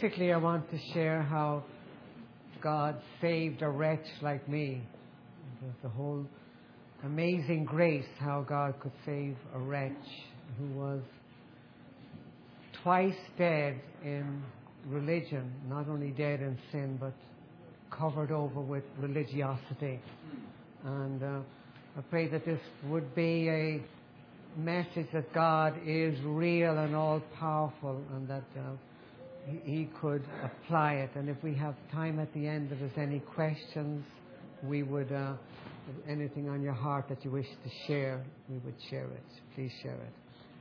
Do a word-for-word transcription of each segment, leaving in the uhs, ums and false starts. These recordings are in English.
Basically, I want to share how God saved a wretch like me. There's the whole amazing grace, how God could save a wretch who was twice dead in religion, not only dead in sin, but covered over with religiosity. And uh, I pray that this would be a message that God is real and all-powerful, and that uh, he, he could apply it. And if we have time at the end, if there's any questions, we would, uh, anything on your heart that you wish to share, we would share it. Please share it.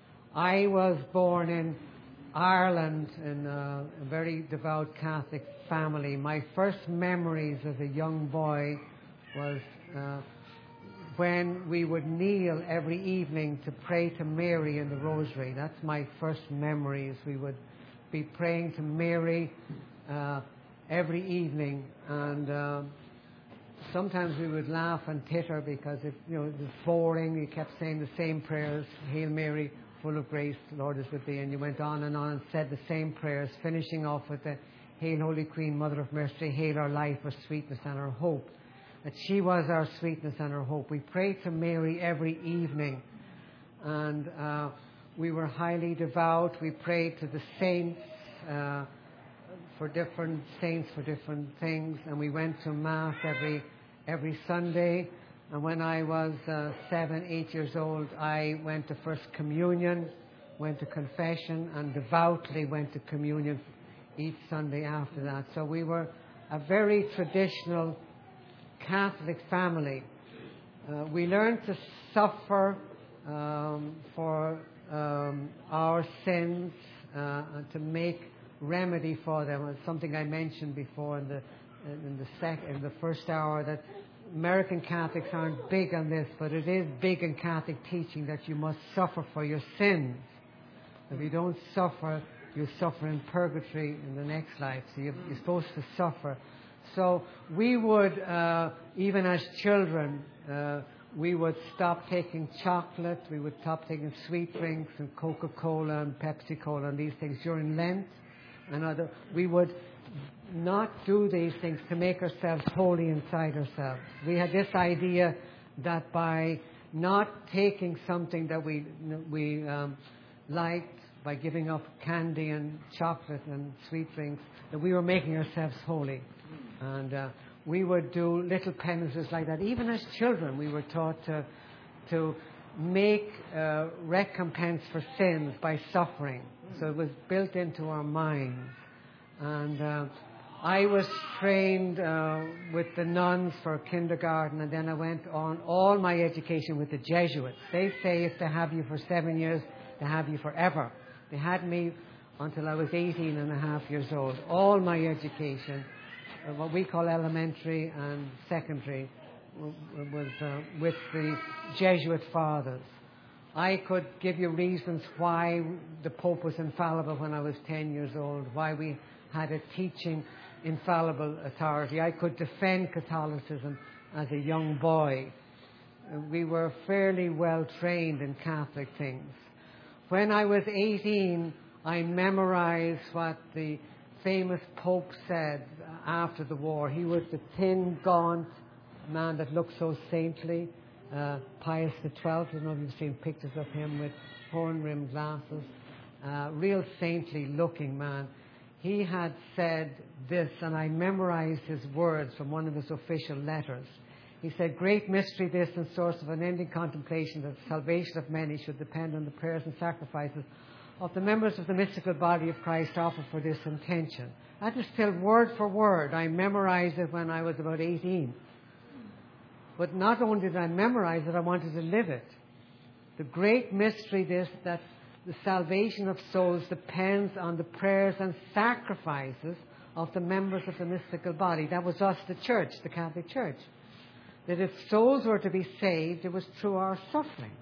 I was born in Ireland in a, a very devout Catholic family. My first memories as a young boy was uh, when we would kneel every evening to pray to Mary in the Rosary. That's my first memories. We would be praying to Mary uh, every evening, and uh, sometimes we would laugh and titter because it, you know, it was boring. You kept saying the same prayers, Hail Mary, full of grace, the Lord is with thee, and you went on and on and said the same prayers, finishing off with the Hail Holy Queen, Mother of Mercy, hail our life, our sweetness and our hope. That she was our sweetness and our hope. We prayed to Mary every evening, and uh, we were highly devout. We prayed to the saints uh, for different saints for different things, and we went to Mass every every Sunday. And when I was uh, seven, eight years old, I went to First Communion, went to confession, and devoutly went to communion each Sunday after that. So we were a very traditional Catholic family. Uh, we learned to suffer um, for um, our sins uh, and to make remedy for them. It's something I mentioned before in the in the sec- in the first hour, that American Catholics aren't big on this, but it is big in Catholic teaching that you must suffer for your sins. If you don't suffer, you suffer in purgatory in the next life. So you're, you're supposed to suffer. So we would, uh, even as children, uh, we would stop taking chocolate, we would stop taking sweet drinks and Coca-Cola and Pepsi-Cola and these things during Lent. And other, we would not do these things to make ourselves holy inside ourselves. We had this idea that by not taking something that we we um, liked, by giving up candy and chocolate and sweet drinks, that we were making ourselves holy. And uh, we would do little penances like that. Even as children, we were taught to to make uh, recompense for sins by suffering. So it was built into our minds. And uh, I was trained uh, with the nuns for kindergarten, and then I went on all my education with the Jesuits. They say if they have you for seven years, they have you forever. They had me until I was eighteen and a half years old. All my education, uh, what we call elementary and secondary, w- was uh, with the Jesuit fathers. I could give you reasons why the Pope was infallible when I was ten years old, why we had a teaching infallible authority. I could defend Catholicism as a young boy. Uh, we were fairly well trained in Catholic things. When I was eighteen, I memorized what the famous Pope said after the war. He was the thin, gaunt man that looked so saintly, uh, Pius the twelfth. I don't know if you've seen pictures of him with horn-rimmed glasses. Uh, real saintly looking man. He had said this, and I memorized his words from one of his official letters. He said, "Great mystery this, and source of unending contemplation, that the salvation of many should depend on the prayers and sacrifices of the members of the mystical body of Christ offered for this intention." That is still word for word. I memorized it when I was about eighteen. But not only did I memorize it, I wanted to live it. The great mystery this, that the salvation of souls depends on the prayers and sacrifices of the members of the mystical body. That was us, the church, the Catholic Church. That if souls were to be saved, it was through our suffering.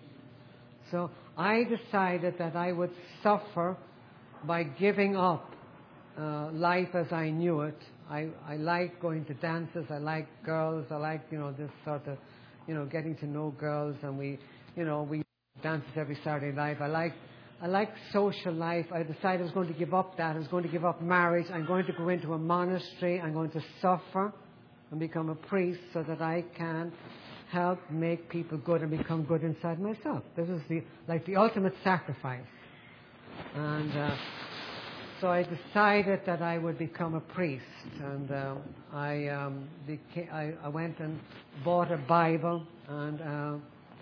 So I decided that I would suffer by giving up uh, life as I knew it. I, I like going to dances. I like girls. I like, you know, this sort of, you know, getting to know girls. And we, you know, we dances every Saturday night. I like, I like social life. I decided I was going to give up that. I was going to give up marriage. I'm going to go into a monastery. I'm going to suffer and become a priest so that I can help make people good and become good inside myself. This is the like the ultimate sacrifice. And uh, so I decided that I would become a priest. And uh, I, um, became, I, I went and bought a Bible, and uh,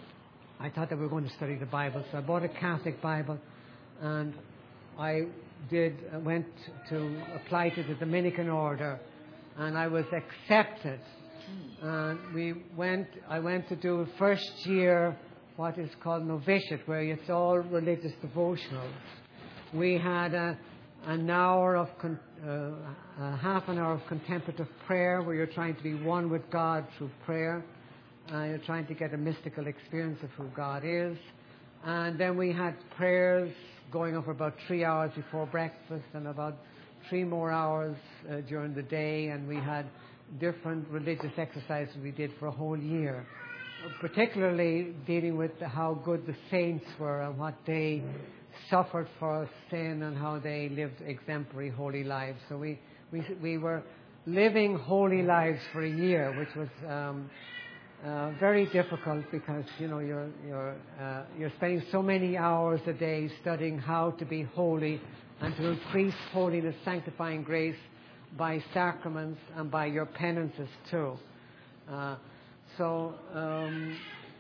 I thought that we were going to study the Bible. So I bought a Catholic Bible, and I did uh, went to apply to the Dominican order, and I was accepted. And we went. I went to do first year what is called novitiate, where it's all religious devotionals. We had a, an hour of con, uh, a half an hour of contemplative prayer, where you're trying to be one with God through prayer. Uh, you're trying to get a mystical experience of who God is. And then we had prayers going on for about three hours before breakfast, and about three more hours uh, during the day. And we had different religious exercises we did for a whole year, particularly dealing with how good the saints were and what they suffered for sin and how they lived exemplary holy lives. So we we we were living holy lives for a year, which was um, uh, very difficult, because you know you're you're uh, you're spending so many hours a day studying how to be holy and to increase holiness, sanctifying grace by sacraments and by your penances too. Uh, so um,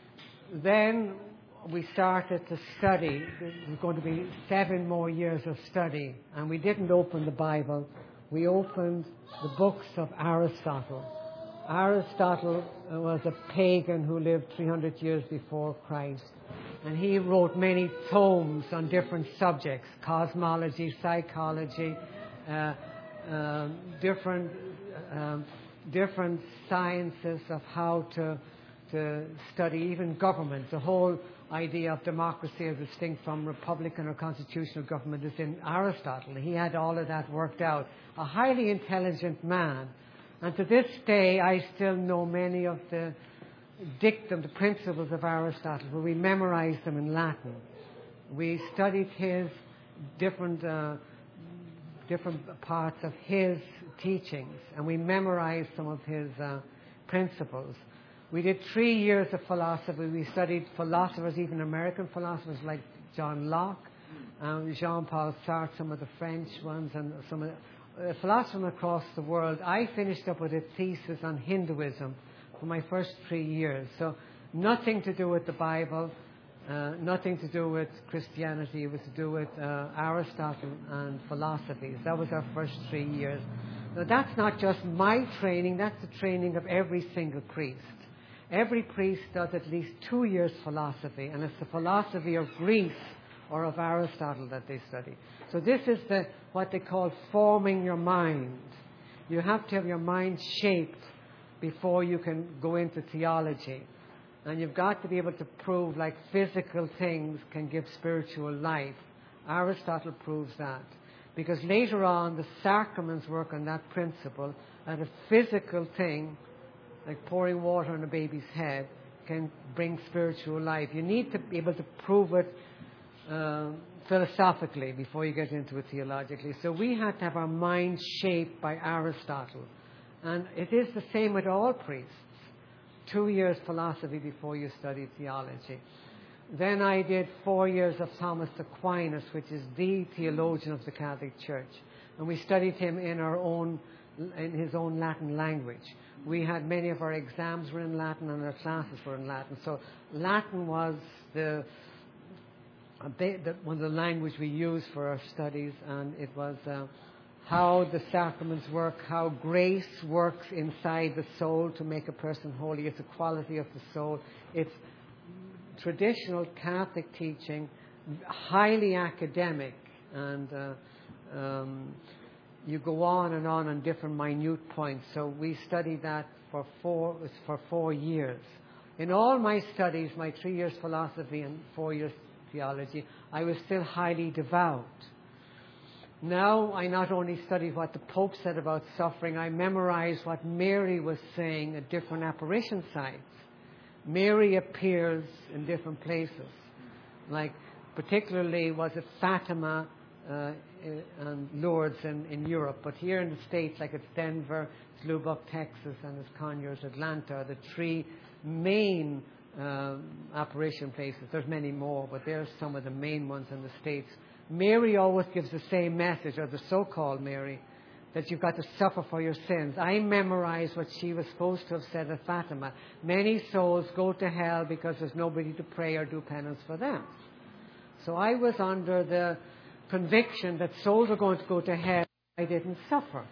then we started to study. There was going to be seven more years of study, and we didn't open the Bible. We opened the books of Aristotle. Aristotle was a pagan who lived three hundred years before Christ, and he wrote many tomes on different subjects: cosmology, psychology, uh, uh, different um, different sciences of how to to study even government. The whole idea of democracy as distinct from republican or constitutional government is in Aristotle. He had all of that worked out. A highly intelligent man. And to this day, I still know many of the dictum, the principles of Aristotle, where we memorized them in Latin. We studied his different uh, different parts of his teachings, and we memorized some of his uh, principles. We did three years of philosophy. We studied philosophers, even American philosophers like John Locke, um, Jean-Paul Sartre, some of the French ones, and some of the uh, philosophers from across the world. I finished up with a thesis on Hinduism for my first three years. So nothing to do with the Bible, uh, nothing to do with Christianity. It was to do with uh, Aristotle and philosophies. That was our first three years. Now, that's not just my training. That's the training of every single priest. Every priest does at least two years philosophy, and it's the philosophy of Greece or of Aristotle that they study. So this is the what they call forming your mind. You have to have your mind shaped before you can go into theology. And you've got to be able to prove like physical things can give spiritual life. Aristotle proves that. Because later on, the sacraments work on that principle, and a physical thing, like pouring water on a baby's head, can bring spiritual life. You need to be able to prove it uh, philosophically before you get into it theologically. So we had to have our mind shaped by Aristotle. And it is the same with all priests. Two years philosophy before you study theology. Then I did four years of Thomas Aquinas, which is the theologian of the Catholic Church. And we studied him in our own, in his own Latin language. We had many of our exams were in Latin and our classes were in Latin. So Latin was the, the one of the language we used for our studies, and it was uh, how the sacraments work, how grace works inside the soul to make a person holy. It's a quality of the soul. It's traditional Catholic teaching, highly academic, and uh, um, you go on and on on different minute points. So we studied that for four for four years. In all my studies, my three years philosophy and four years theology, I was still highly devout. Now I not only study what the Pope said about suffering, I memorize what Mary was saying at different apparition sites. Mary appears in different places. Like particularly was it Fatima uh, and Lourdes in, in Europe. But here in the States, like it's Denver, it's Lubbock, Texas, and it's Conyers, Atlanta, are the three main um, apparition places. There's many more, but there's some of the main ones in the States. Mary always gives the same message, or the so-called Mary, that you've got to suffer for your sins. I memorized what she was supposed to have said at Fatima. Many souls go to hell because there's nobody to pray or do penance for them. So I was under the conviction that souls are going to go to hell if I didn't suffer.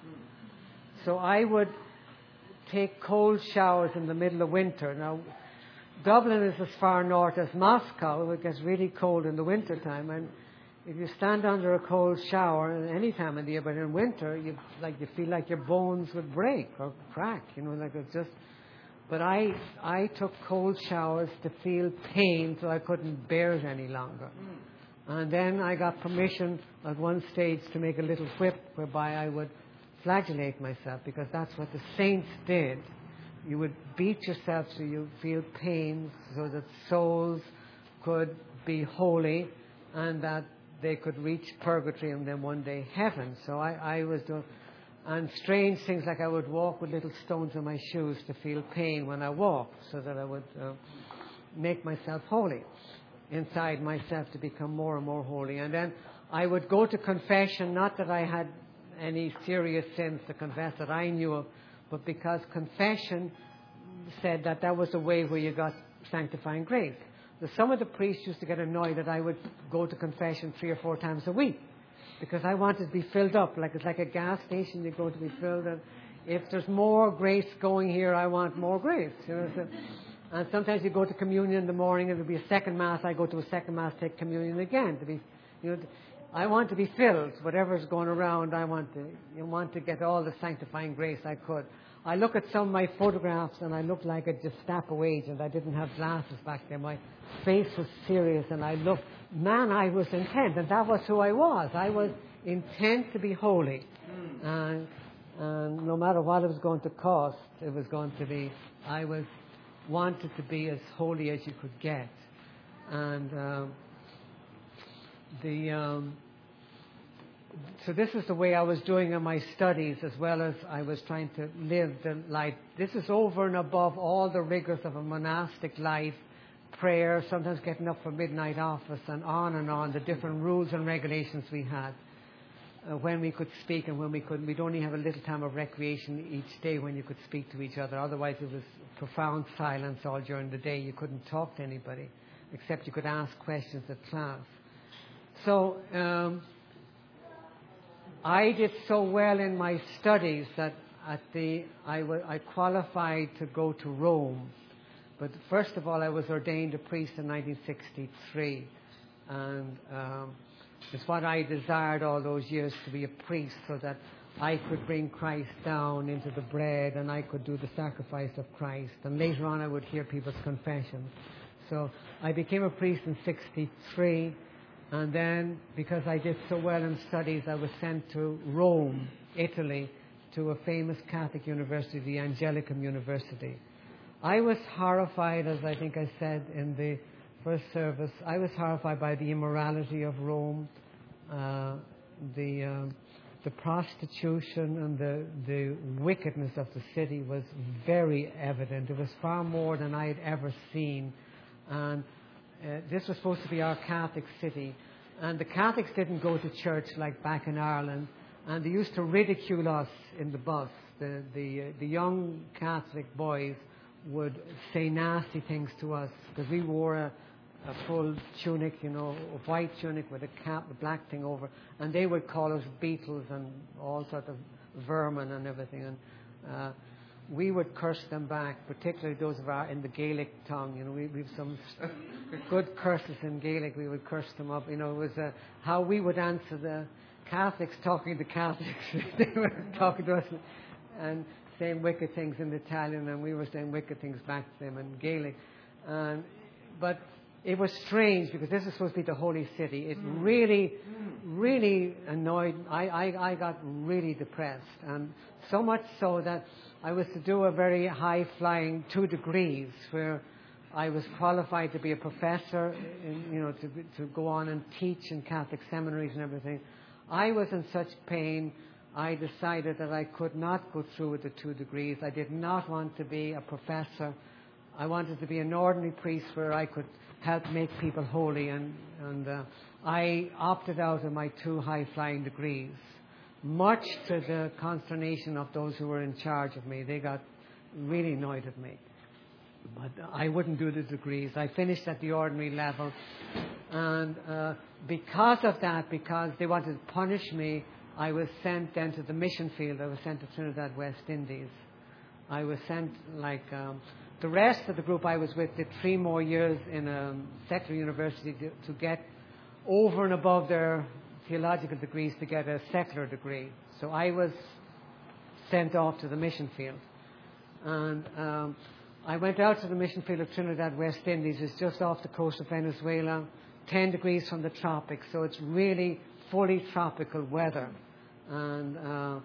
So I would take cold showers in the middle of winter. Now, Dublin is as far north as Moscow. It gets really cold in the winter time, and if you stand under a cold shower at any time of the year, but in winter, you like you feel like your bones would break or crack, you know, like it's just. But I I took cold showers to feel pain, so I couldn't bear it any longer. And then I got permission at one stage to make a little whip whereby I would flagellate myself, because that's what the saints did. You would beat yourself so you feel pain, so that souls could be holy and that they could reach purgatory and then one day heaven. So I, I was doing, and strange things like I would walk with little stones in my shoes to feel pain when I walked, so that I would uh, make myself holy inside myself, to become more and more holy. And then I would go to confession, not that I had any serious sins to confess that I knew of, but because confession said that that was the way where you got sanctifying grace. Some of the priests used to get annoyed that I would go to confession three or four times a week, because I wanted to be filled up. Like it's like a gas station, you go to be filled. And if there's more grace going here, I want more grace. You know, so, and sometimes you go to communion in the morning, and there'll be a second mass. I go to a second mass, take communion again to be, you know. I want to be filled. Whatever's going around, I want to. You want to get all the sanctifying grace I could. I look at some of my photographs, and I look like a Gestapo agent. I didn't have glasses back then. My face was serious, and I looked, man, I was intent, and that was who I was. I was intent to be holy. Mm. And, and no matter what it was going to cost, it was going to be, I was wanted to be as holy as you could get. And um, the... Um, So this is the way I was doing in my studies, as well as I was trying to live the life. This is over and above all the rigors of a monastic life, prayer, sometimes getting up for midnight office, and on and on, the different rules and regulations we had, uh, when we could speak and when we couldn't. We'd only have a little time of recreation each day when you could speak to each other. Otherwise, it was profound silence all during the day. You couldn't talk to anybody, except you could ask questions at class. So... Um, I did so well in my studies that at the I, w- I qualified to go to Rome. But first of all, I was ordained a priest in nineteen sixty-three. And um, it's what I desired all those years, to be a priest, so that I could bring Christ down into the bread, and I could do the sacrifice of Christ. And later on, I would hear people's confessions. So I became a priest in sixty-three. And then, because I did so well in studies, I was sent to Rome, Italy, to a famous Catholic university, the Angelicum University. I was horrified, as I think I said in the first service, I was horrified by the immorality of Rome, uh, the uh, the prostitution and the, the wickedness of the city was very evident. It was far more than I had ever seen. And Uh, this was supposed to be our Catholic city, and the Catholics didn't go to church like back in Ireland, and they used to ridicule us in the bus. The the, uh, the young Catholic boys would say nasty things to us, because we wore a, a full tunic, you know, a white tunic with a cap, a black thing over, and they would call us beetles and all sorts of vermin and everything. And uh, we would curse them back, particularly those of our in the Gaelic tongue. You know, we we've some good curses in Gaelic. We would curse them up. You know, it was uh, how we would answer the Catholics talking to Catholics. They were talking to us and saying wicked things in Italian, and we were saying wicked things back to them in Gaelic. And but it was strange, because this is supposed to be the holy city. It mm. really, really annoyed. I, I I got really depressed, and so much so that I was to do a very high-flying two degrees, where I was qualified to be a professor, in, you know, to, to go on and teach in Catholic seminaries and everything. I was in such pain, I decided that I could not go through with the two degrees. I did not want to be a professor. I wanted to be an ordinary priest where I could help make people holy, and, and uh, I opted out of my two high-flying degrees, much to the consternation of those who were in charge of me. They got really annoyed at me. But I wouldn't do the degrees. I finished at the ordinary level. And uh, because of that, because they wanted to punish me, I was sent then to the mission field. I was sent to Trinidad, West Indies. I was sent like... Um, the rest of the group I was with did three more years in a secular university to, to get over and above their theological degrees to get a secular degree. So I was sent off to the mission field. And... Um, I went out to the mission field of Trinidad, West Indies. It's just off the coast of Venezuela, ten degrees from the tropics, so it's really fully tropical weather. And uh,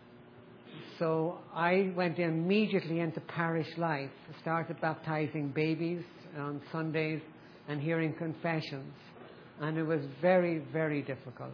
so I went immediately into parish life. I started baptizing babies on Sundays and hearing confessions. And it was very, very difficult.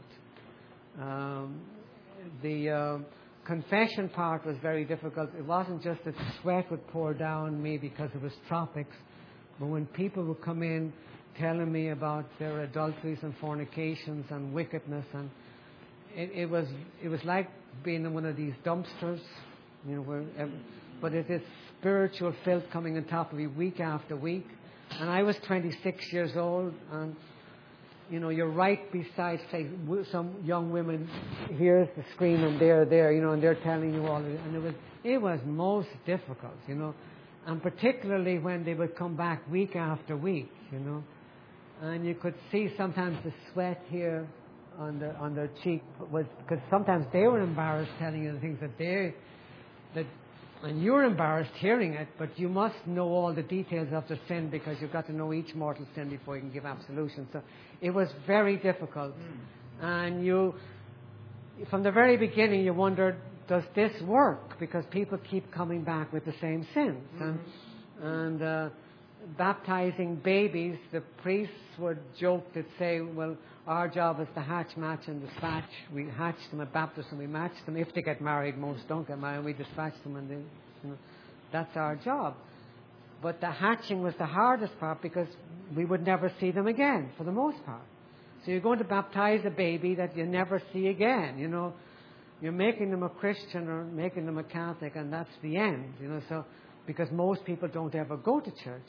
Um, the... Uh, confession part was very difficult. It wasn't just that sweat would pour down me because it was tropics, but when people would come in telling me about their adulteries and fornications and wickedness, and it, it was it was like being in one of these dumpsters, you know, where every, but it is spiritual filth coming on top of you week after week. And I was twenty-six years old, and you know, you're right beside, say, some young women. Here's the screen, and they're there, you know, and they're telling you all of it. And it was, it was most difficult, you know, and particularly when they would come back week after week, you know, and you could see sometimes the sweat here on the on their cheek was because sometimes they were embarrassed telling you the things that they that. And you're embarrassed hearing it, but you must know all the details of the sin because you've got to know each mortal sin before you can give absolution. So it was very difficult. Mm. And you, from the very beginning, you wondered, does this work? Because people keep coming back with the same sins. Mm-hmm. And, and uh, baptizing babies, the priests would joke, they'd say, well, our job is to hatch, match, and dispatch. We hatch them at baptism, we match them. If they get married, most don't get married. We dispatch them, and they, you know, that's our job. But the hatching was the hardest part because we would never see them again, for the most part. So you're going to baptize a baby that you never see again, you know. You're making them a Christian or making them a Catholic, and that's the end, you know. So because most people don't ever go to church.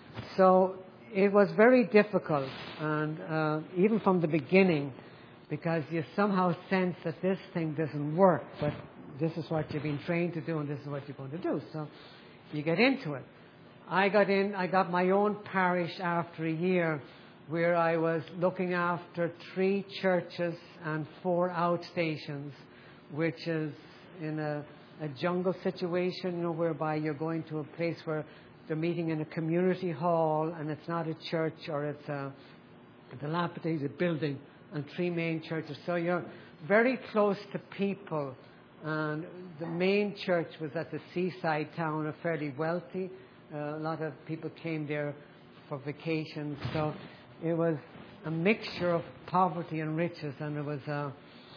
So it was very difficult, and uh, even from the beginning, because you somehow sense that this thing doesn't work, but this is what you've been trained to do, and this is what you're going to do. So you get into it. I got in, I got my own parish after a year where I was looking after three churches and four outstations, which is in a, a jungle situation, you know, whereby you're going to a place where they're meeting in a community hall, and it's not a church, or it's a, a dilapidated building, and three main churches. So you're very close to people. And the main church was at the seaside town, a fairly wealthy. Uh, a lot of people came there for vacations. So it was a mixture of poverty and riches, and it was a,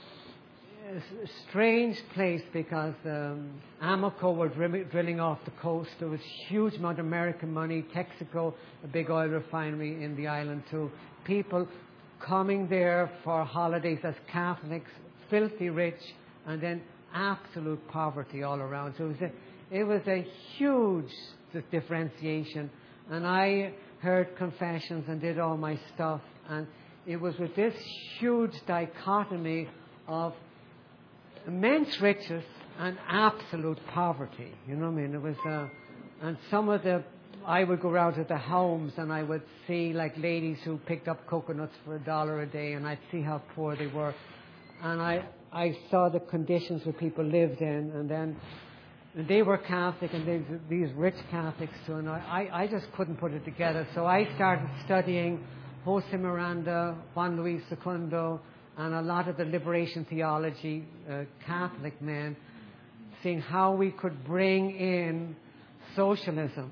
a strange place because um, Amoco were dr- drilling off the coast. There was huge amount of American money. Texaco, a big oil refinery in the island too. People coming there for holidays as Catholics, filthy rich, and then absolute poverty all around. So it was a, it was a huge differentiation. And I heard confessions and did all my stuff, and it was with this huge dichotomy of immense riches and absolute poverty. You know what I mean? It was, uh, and some of the, I would go around to the homes and I would see like ladies who picked up coconuts for a dollar a day, and I'd see how poor they were. And I, I saw the conditions where people lived in, and then and they were Catholic, and they, these rich Catholics too, and I, I just couldn't put it together. So I started studying Jose Miranda, Juan Luis Segundo, and a lot of the liberation theology, uh, Catholic men, seeing how we could bring in socialism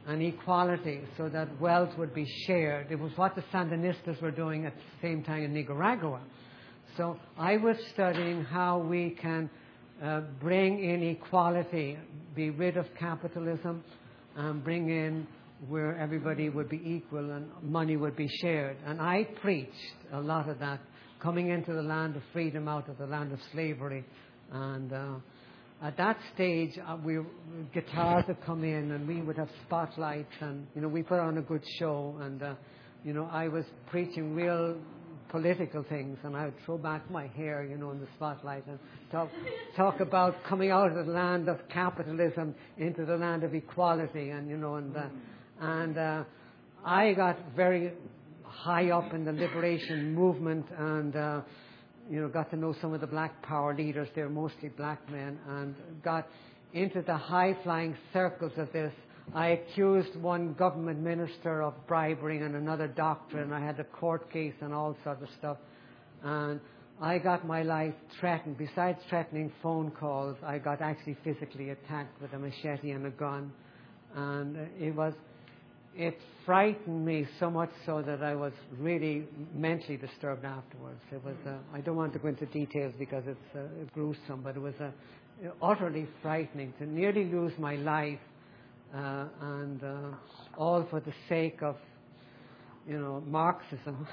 and equality so that wealth would be shared. It was what the Sandinistas were doing at the same time in Nicaragua. So I was studying how we can uh, bring in equality, be rid of capitalism, and bring in where everybody would be equal and money would be shared. And I preached a lot of that, coming into the land of freedom out of the land of slavery. And uh, at that stage, uh, we guitars would come in, and we would have spotlights, and you know we put on a good show. And uh, you know I was preaching real political things, and I would throw back my hair, you know, in the spotlight, and talk talk about coming out of the land of capitalism into the land of equality, and you know, and uh, and uh, I got very high up in the liberation movement, and uh, you know, got to know some of the black power leaders. They're mostly black men, and got into the high-flying circles of this. I accused one government minister of bribery and another doctor, and I had a court case and all sorts of stuff. And I got my life threatened. Besides threatening phone calls, I got actually physically attacked with a machete and a gun. And it was, it frightened me so much so that I was really mentally disturbed afterwards. It was, uh, I don't want to go into details because it's uh, gruesome, but it was uh, utterly frightening to nearly lose my life. Uh, and uh, all for the sake of, you know, Marxism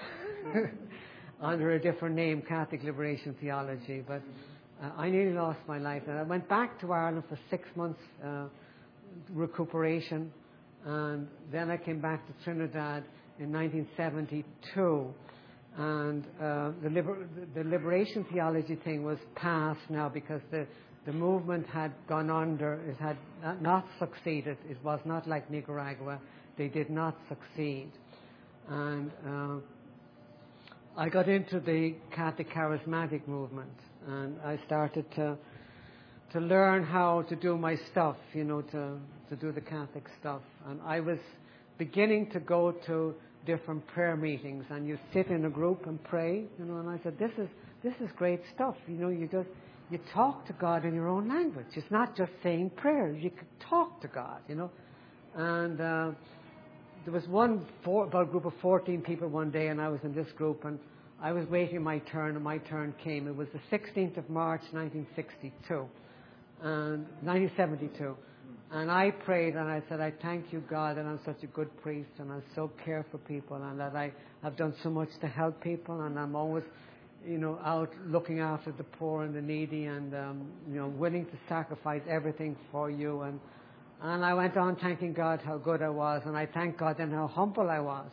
under a different name, Catholic Liberation Theology. But uh, I nearly lost my life. And I went back to Ireland for six months uh, recuperation, and then I came back to Trinidad in nineteen seventy-two. And uh, the, liber- the Liberation Theology thing was passed now because the The movement had gone under, it had not succeeded. It was not like Nicaragua. They did not succeed. And uh, I got into the Catholic Charismatic movement, and I started to to learn how to do my stuff, you know, to, to do the Catholic stuff. And I was beginning to go to different prayer meetings, and you sit in a group and pray, you know, and I said, this is, this is great stuff. You know, you just... You talk to God in your own language. It's not just saying prayers. You can talk to God, you know. And uh, there was one, four, about a group of fourteen people one day, and I was in this group, and I was waiting my turn, and my turn came. It was the sixteenth of March, nineteen sixty-two, and nineteen seventy-two. And I prayed, and I said, I thank you, God, that I'm such a good priest, and I so care for people, and that I have done so much to help people, and I'm always, you know, out looking after the poor and the needy, and um, you know, willing to sacrifice everything for you. And and I went on thanking God how good I was, and I thanked God then how humble I was.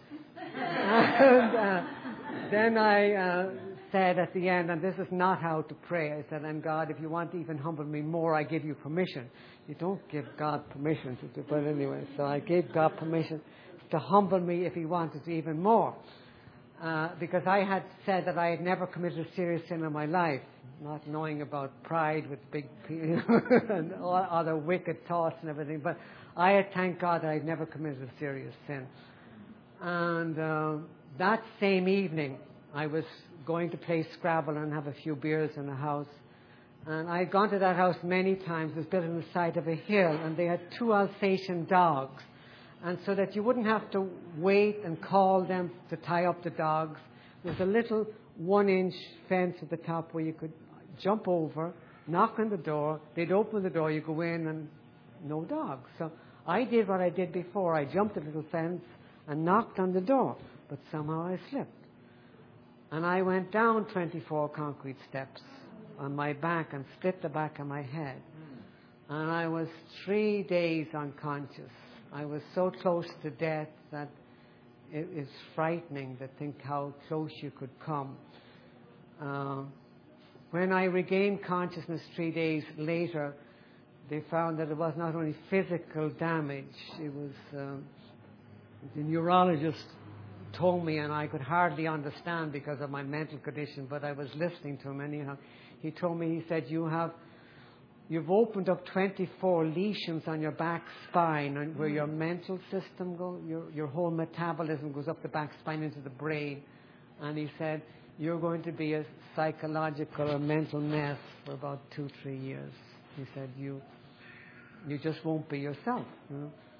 and uh, then I uh, said at the end, and this is not how to pray, I said, and God, if you want to even humble me more, I give you permission. You don't give God permission to do, but anyway, so I gave God permission to humble me if he wanted to even more. Uh, because I had said that I had never committed a serious sin in my life, not knowing about pride with big P and all other wicked thoughts and everything. But I had thanked God that I had never committed a serious sin. And uh, that same evening, I was going to play Scrabble and have a few beers in the house. And I had gone to that house many times. It was built on the side of a hill, and they had two Alsatian dogs. And so that you wouldn't have to wait and call them to tie up the dogs, there's a little one-inch fence at the top where you could jump over, knock on the door, they'd open the door, you go in, and no dogs. So I did what I did before. I jumped the little fence and knocked on the door, but somehow I slipped. And I went down twenty-four concrete steps on my back and split the back of my head. And I was three days unconscious. I was so close to death that it is frightening to think how close you could come. Uh, when I regained consciousness three days later, they found that it was not only physical damage, it was, um, the neurologist told me, and I could hardly understand because of my mental condition, but I was listening to him anyhow. He told me, he said, you have You've opened up twenty-four lesions on your back spine, and where your mental system goes, your, your whole metabolism goes up the back spine into the brain. And he said, you're going to be a psychological or mental mess for about two, three years. He said, you you just won't be yourself. You know?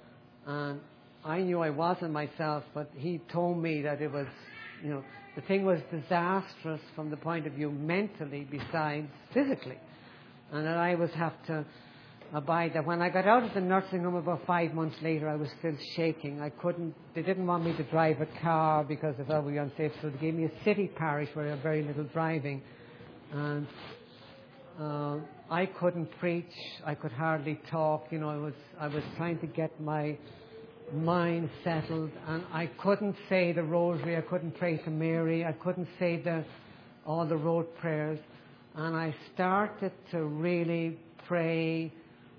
And I knew I wasn't myself, but he told me that it was, you know, the thing was disastrous from the point of view mentally besides physically. And that I was have to abide that. When I got out of the nursing home about five months later, I was still shaking. I couldn't, they didn't want me to drive a car because they thought we were unsafe, so they gave me a city parish where I had very little driving. And uh, I couldn't preach, I could hardly talk, you know, I was, I was trying to get my mind settled, and I couldn't say the rosary, I couldn't pray to Mary, I couldn't say the, all the road prayers. And I started to really pray,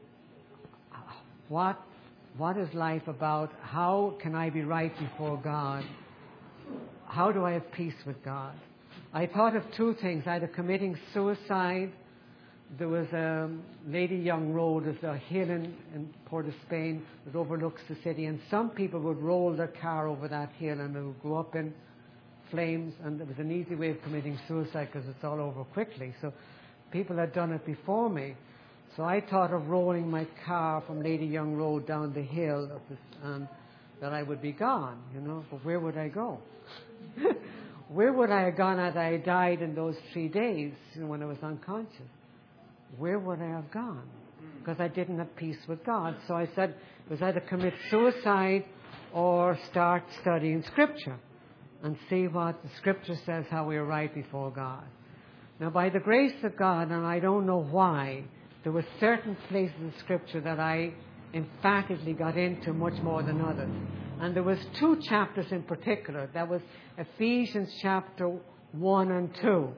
what what is life about? How can I be right before God? How do I have peace with God? I thought of two things, either committing suicide. There was a Lady Young Road, there's a hill in, in Port of Spain that overlooks the city, and some people would roll their car over that hill and it would go up in flames, and it was an easy way of committing suicide because it's all over quickly. So people had done it before me. So I thought of rolling my car from Lady Young Road down the hill of this, and that I would be gone, you know. But where would I go? Where would I have gone had I died in those three days, you know, when I was unconscious? Where would I have gone? Because I didn't have peace with God. So I said it was either commit suicide or start studying Scripture and see what the Scripture says, how we are right before God. Now, by the grace of God, and I don't know why, there were certain places in Scripture that I emphatically got into much more than others. And there was two chapters in particular. That was Ephesians chapter one and two.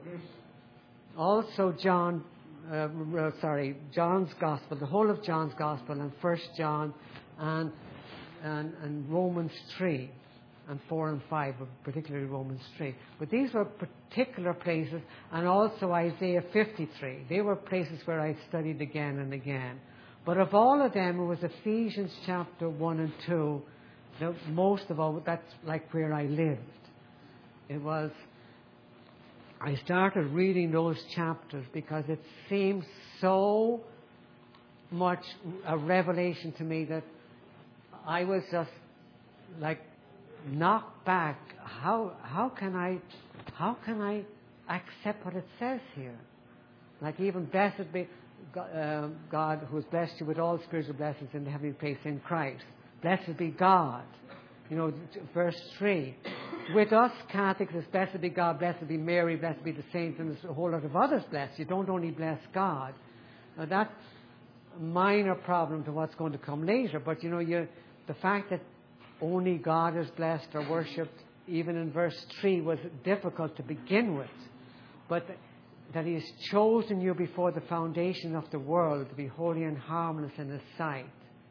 Also John, uh, sorry, John's Gospel, the whole of John's Gospel, and First John, and, and, and Romans three. And four and five, particularly Romans three. But these were particular places, and also Isaiah fifty-three. They were places where I studied again and again. But of all of them, it was Ephesians chapter one and two. The, most of all, that's like where I lived. It was, I started reading those chapters because it seemed so much a revelation to me that I was just like, knocked back. How how can I how can I accept what it says here? Like even blessed be God, uh, God who has blessed you with all spiritual blessings in the heavenly place in Christ. Blessed be God. You know, verse three. With us Catholics, it's blessed be God, blessed be Mary, blessed be the saints, and there's a whole lot of others blessed. You don't only bless God. Now that's a minor problem to what's going to come later. But you know, you the fact that only God is blessed or worshipped, even in verse three, was difficult to begin with. But that He has chosen you before the foundation of the world to be holy and harmless in His sight.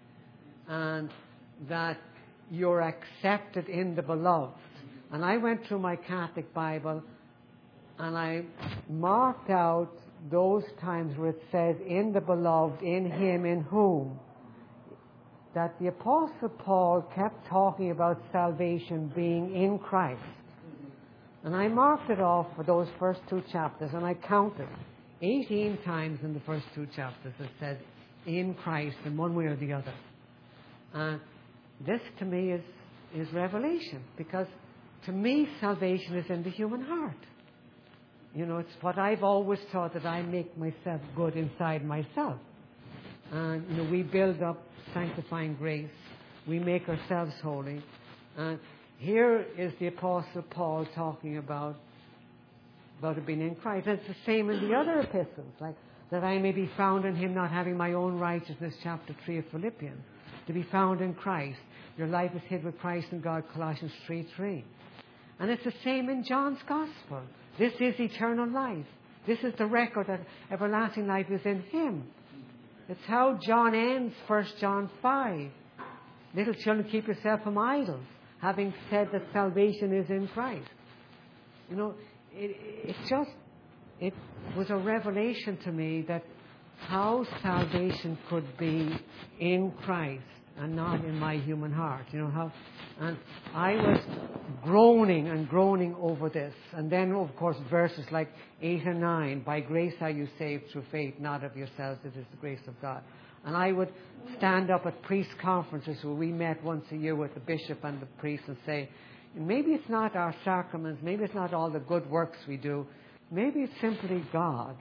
And that you're accepted in the beloved. And I went through my Catholic Bible and I marked out those times where it says, in the beloved, in Him, in whom. That the Apostle Paul kept talking about salvation being in Christ. And I marked it off for those first two chapters, and I counted eighteen times in the first two chapters it said in Christ in one way or the other. And this to me is, is revelation, because to me salvation is in the human heart. You know, it's what I've always thought, that I make myself good inside myself. And, you know, we build up sanctifying grace. We make ourselves holy. And here is the Apostle Paul talking about, about it being in Christ. And it's the same in the other epistles, like that I may be found in Him, not having my own righteousness, chapter three of Philippians. To be found in Christ. Your life is hid with Christ in God, Colossians three three. And it's the same in John's Gospel. This is eternal life. This is the record that everlasting life is in Him. It's how John ends First John five. Little children, keep yourself from idols, having said that salvation is in Christ. You know, it, it just, it was a revelation to me that how salvation could be in Christ and not in my human heart. You know how? And I was groaning and groaning over this. And then, of course, verses like eight and nine, by grace are you saved through faith, not of yourselves, it is the grace of God. And I would stand up at priest conferences where we met once a year with the bishop and the priest and say, maybe it's not our sacraments, maybe it's not all the good works we do, maybe it's simply God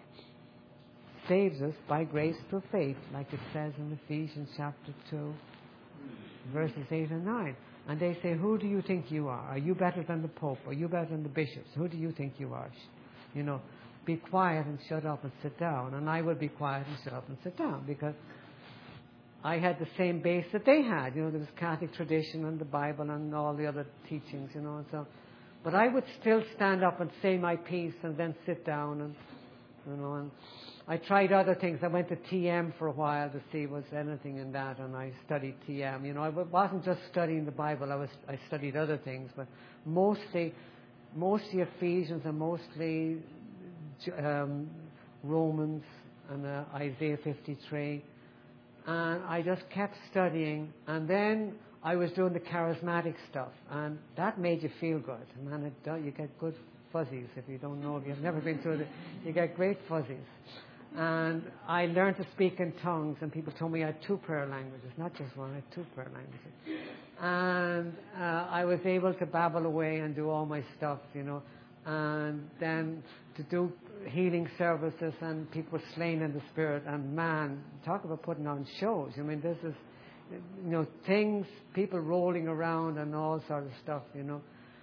saves us by grace through faith, like it says in Ephesians chapter two, verses eight and nine. And they say, who do you think you are? Are you better than the Pope? Are you better than the bishops? Who do you think you are? You know, be quiet and shut up and sit down. And I would be quiet and shut up and sit down because I had the same base that they had. You know, there was Catholic tradition and the Bible and all the other teachings, you know. And so, but I would still stand up and say my piece and then sit down and, you know, and I tried other things. I went to T M for a while to see was anything in that, and I studied T M. You know, I wasn't just studying the Bible. I was I studied other things, but mostly, mostly Ephesians and mostly um, Romans and uh, Isaiah fifty-three. And I just kept studying, and then I was doing the charismatic stuff, and that made you feel good. Man, it do, you get good fuzzies if you don't know, if you've never been through it, you get great fuzzies. And I learned to speak in tongues, and people told me I had two prayer languages, not just one, I had two prayer languages. And uh, I was able to babble away and do all my stuff, you know, and then to do healing services, and people slain in the spirit, and man, talk about putting on shows. I mean, this is, you know, things, people rolling around and all sort of stuff, you know.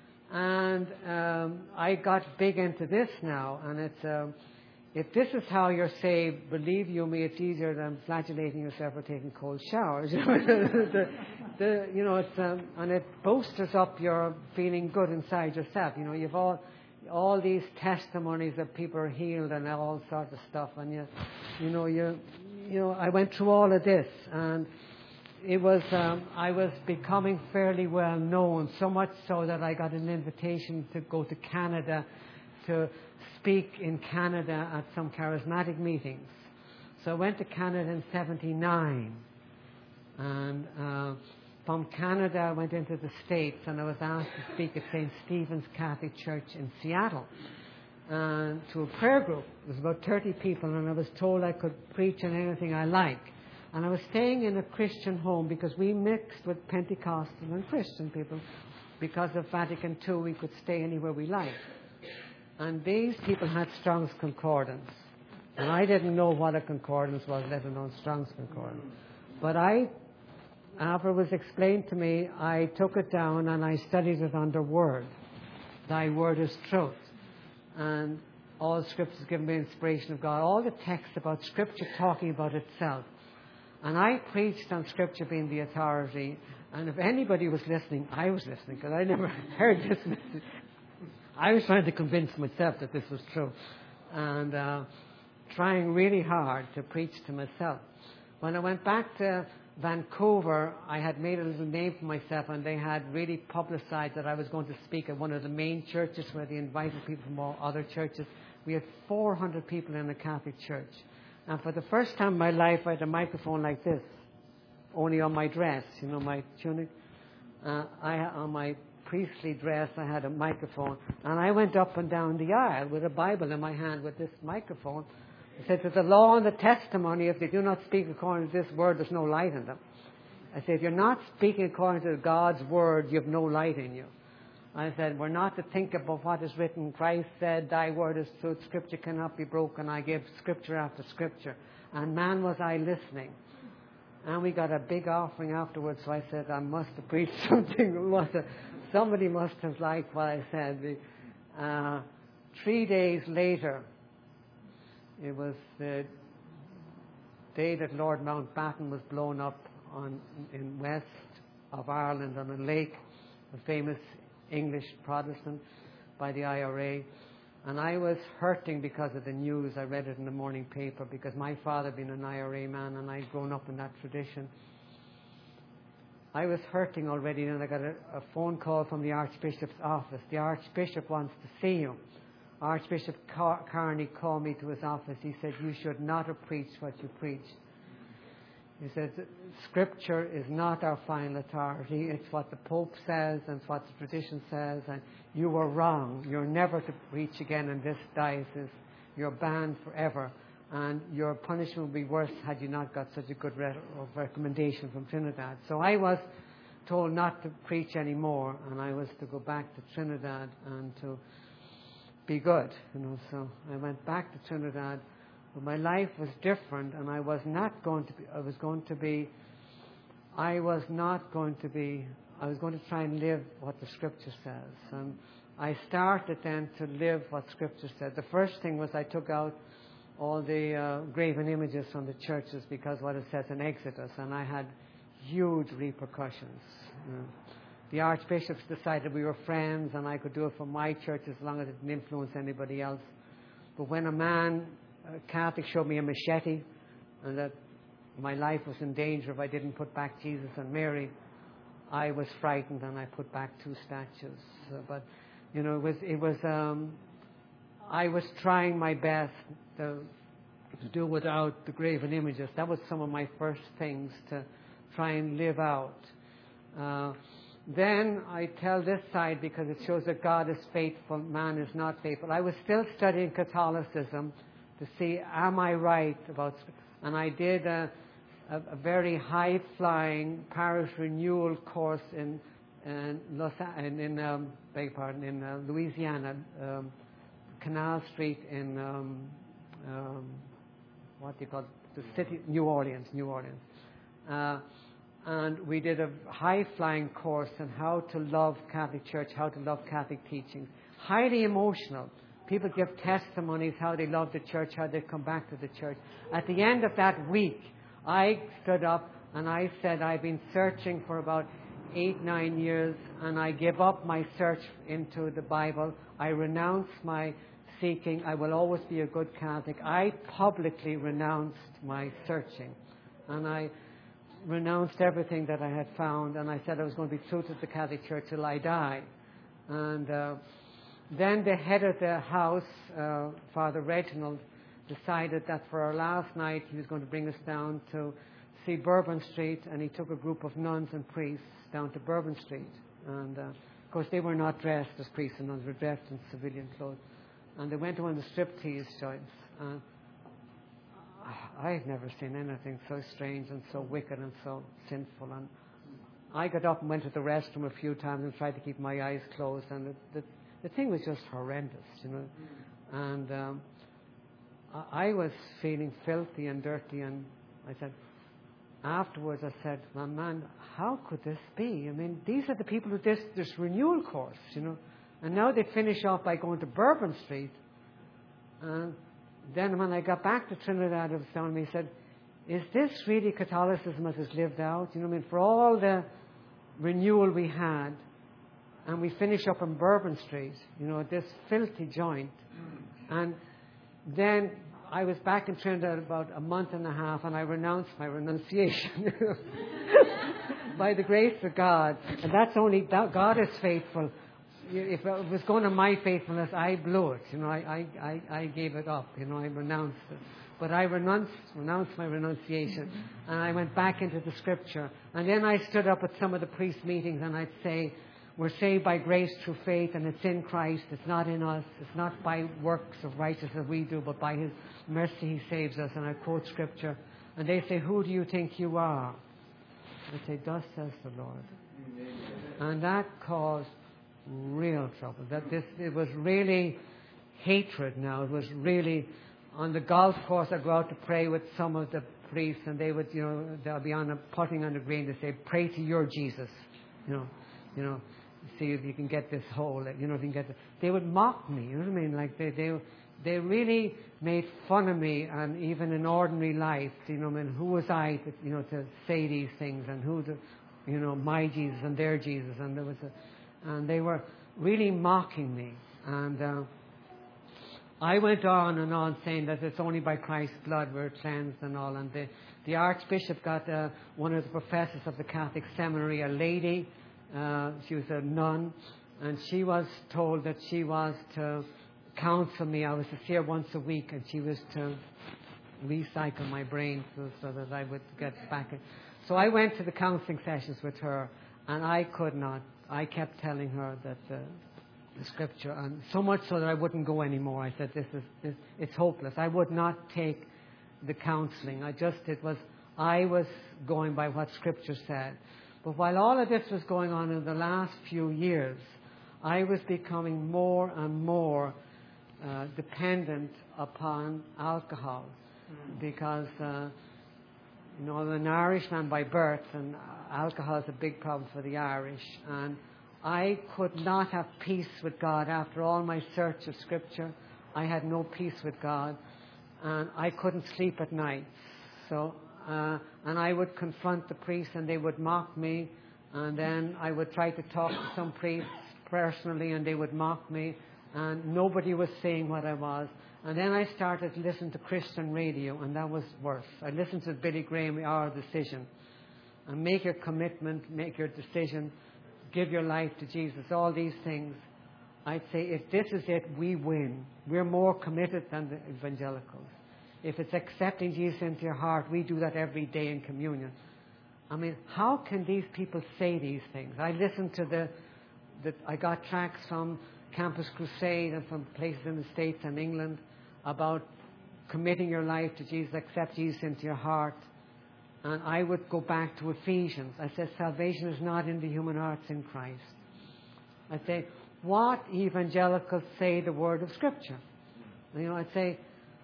And um, I got big into this now, and it's, um, if this is how you're saved, believe you me, it's easier than flagellating yourself or taking cold showers. the, the, you know, it's, um, and it bolsters up your feeling good inside yourself. You know, you've all, all these testimonies that people are healed and all sorts of stuff, and you, you know, you, you know, I went through all of this, and it was, um, I was becoming fairly well known, so much so that I got an invitation to go to Canada to speak in Canada at some charismatic meetings. So I went to Canada in seventy-nine, and uh, from Canada I went into the States, and I was asked to speak at Saint Stephen's Catholic Church in Seattle, and to a prayer group. It was about thirty people, and I was told I could preach on anything I like. And I was staying in a Christian home because we mixed with Pentecostal and Christian people. Because of Vatican Two, we could stay anywhere we liked. And these people had Strong's Concordance. And I didn't know what a concordance was, let alone Strong's Concordance. But I, after it was explained to me, I took it down and I studied it under Word. Thy Word is truth. And all Scripture is given by inspiration of God. All the texts about Scripture talking about itself. And I preached on Scripture being the authority. And if anybody was listening, I was listening, because I never heard this message. I was trying to convince myself that this was true. And uh, trying really hard to preach to myself. When I went back to Vancouver, I had made a little name for myself, and they had really publicized that I was going to speak at one of the main churches where they invited people from all other churches. We had four hundred people in a Catholic church. And for the first time in my life, I had a microphone like this, only on my dress, you know, my tunic. Uh, I on my priestly dress, I had a microphone, and I went up and down the aisle with a Bible in my hand with this microphone. I said, to the law and the testimony, if they do not speak according to this word, there's no light in them. I said, if you're not speaking according to God's word, you have no light in you. I said, we're not to think about what is written. Christ said, thy word is truth, Scripture cannot be broken. I gave Scripture after Scripture. And man, was I listening. And we got a big offering afterwards, so I said, I must have preached something. must have, somebody must have liked what I said. Uh, three days later, it was the day that Lord Mountbatten was blown up on, in west of Ireland on a lake, a famous English Protestant, by the I R A. And I was hurting because of the news. I read it in the morning paper because my father had been an I R A man and I'd grown up in that tradition. I was hurting already, and I got a, a phone call from the Archbishop's office. The Archbishop wants to see you. Archbishop Car- Carney called me to his office. He said, you should not have preached what you preached. He says, Scripture is not our final authority. It's what the Pope says and it's what the tradition says. And you were wrong. You're never to preach again in this diocese. You're banned forever. And your punishment would be worse had you not got such a good re- recommendation from Trinidad. So I was told not to preach anymore, and I was to go back to Trinidad and to be good. You know, so I went back to Trinidad. But my life was different, and I was not going to be, I was going to be, I was not going to be, I was going to try and live what the Scripture says. And I started then to live what Scripture said. The first thing was I took out all the uh, graven images from the churches because what it says in Exodus, and I had huge repercussions. Uh, the archbishops decided we were friends, and I could do it for my church as long as it didn't influence anybody else. But when a man, a Catholic, showed me a machete and that my life was in danger if I didn't put back Jesus and Mary, I was frightened and I put back two statues. Uh, but, you know, it was, it was um, I was trying my best to, to do without the graven images. That was some of my first things to try and live out. Uh, then I tell this side because it shows that God is faithful, man is not faithful. I was still studying Catholicism to see, am I right about, and I did a, a, a very high-flying parish renewal course in in, Los, in, in um, beg pardon, in uh, Louisiana, um, Canal Street in um, um, what do you call it? The city, New Orleans, New Orleans. Uh, and we did a high-flying course on how to love Catholic Church, how to love Catholic teachings. Highly emotional. People give testimonies how they love the church, how they come back to the church. At the end of that week, I stood up and I said, I've been searching for about eight, nine years, and I give up my search into the Bible. I renounce my seeking. I will always be a good Catholic. I publicly renounced my searching. And I renounced everything that I had found, and I said I was going to be true to the Catholic Church till I die. And uh, then the head of the house, uh, Father Reginald, decided that for our last night he was going to bring us down to see Bourbon Street, and he took a group of nuns and priests down to Bourbon Street. And uh, of course they were not dressed as priests and nuns, were dressed in civilian clothes. And they went to one of the striptease joints. And I've never seen anything so strange and so wicked and so sinful. And I got up and went to the restroom a few times and tried to keep my eyes closed. And the, the, the thing was just horrendous, you know. And um, I, I was feeling filthy and dirty. And I said, afterwards I said, my man, how could this be? I mean, these are the people who did this renewal course, you know. And now they finish off by going to Bourbon Street. And then when I got back to Trinidad, it was telling me, he said, is this really Catholicism as it's lived out? You know what I mean? For all the renewal we had, and we finish up on Bourbon Street, you know, this filthy joint. And then I was back in Trinidad about a month and a half, and I renounced my renunciation. By the grace of God. And that's only, God is faithful. If it was going to my faithfulness, I blew it. You know, I, I, I gave it up. You know, I renounced it. But I renounced, renounced my renunciation. And I went back into the Scripture. And then I stood up at some of the priest meetings and I'd say, we're saved by grace through faith, and it's in Christ. It's not in us. It's not by works of righteousness we do, but by His mercy He saves us. And I quote Scripture. And they say, who do you think you are? I say, thus says the Lord. And that caused real trouble. That this, it was really hatred now. It was really, on the golf course, I go out to pray with some of the priests, and they would, you know, they'll be on a, putting on the green, they say, pray to your Jesus. You know, you know, see if you can get this hole, you know, if you can get the, they would mock me, you know what I mean? Like they, they, they really made fun of me, and even in ordinary life, you know, I mean, who was I to, you know, to say these things, and who to, you know, my Jesus and their Jesus, and there was a, and they were really mocking me. And uh, I went on and on saying that it's only by Christ's blood we're cleansed and all. And the, the Archbishop got uh, one of the professors of the Catholic seminary, a lady, uh, she was a nun, and she was told that she was to counsel me. I was to see her once a week, and she was to recycle my brain so, so that I would get back in. So I went to the counseling sessions with her, and I could not. I kept telling her that the, the scripture, and so much so that I wouldn't go anymore. I said, this is, this, it's hopeless. I would not take the counseling. I just, it was, I was going by what scripture said. But while all of this was going on in the last few years, I was becoming more and more uh, dependent upon alcohol, mm. because uh, you know, I'm an Irishman by birth, and alcohol is a big problem for the Irish. And I could not have peace with God after all my search of Scripture. I had no peace with God, and I couldn't sleep at night. So, uh, and I would confront the priests, and they would mock me. And then I would try to talk to some priests personally, and they would mock me. And nobody was saying what I was. And then I started to listen to Christian radio, and that was worse. I listened to Billy Graham, Our Decision. And make your commitment, make your decision, give your life to Jesus, all these things. I'd say if this is it, we win. We're more committed than the evangelicals. If it's accepting Jesus into your heart, we do that every day in communion. I mean, how can these people say these things? I listened to the, the I got tracts from Campus Crusade and from places in the States and England about committing your life to Jesus, accept Jesus into your heart. And I would go back to Ephesians. I said, salvation is not in the human heart, it's in Christ. I'd say, what evangelicals say the word of Scripture? You know, I'd say,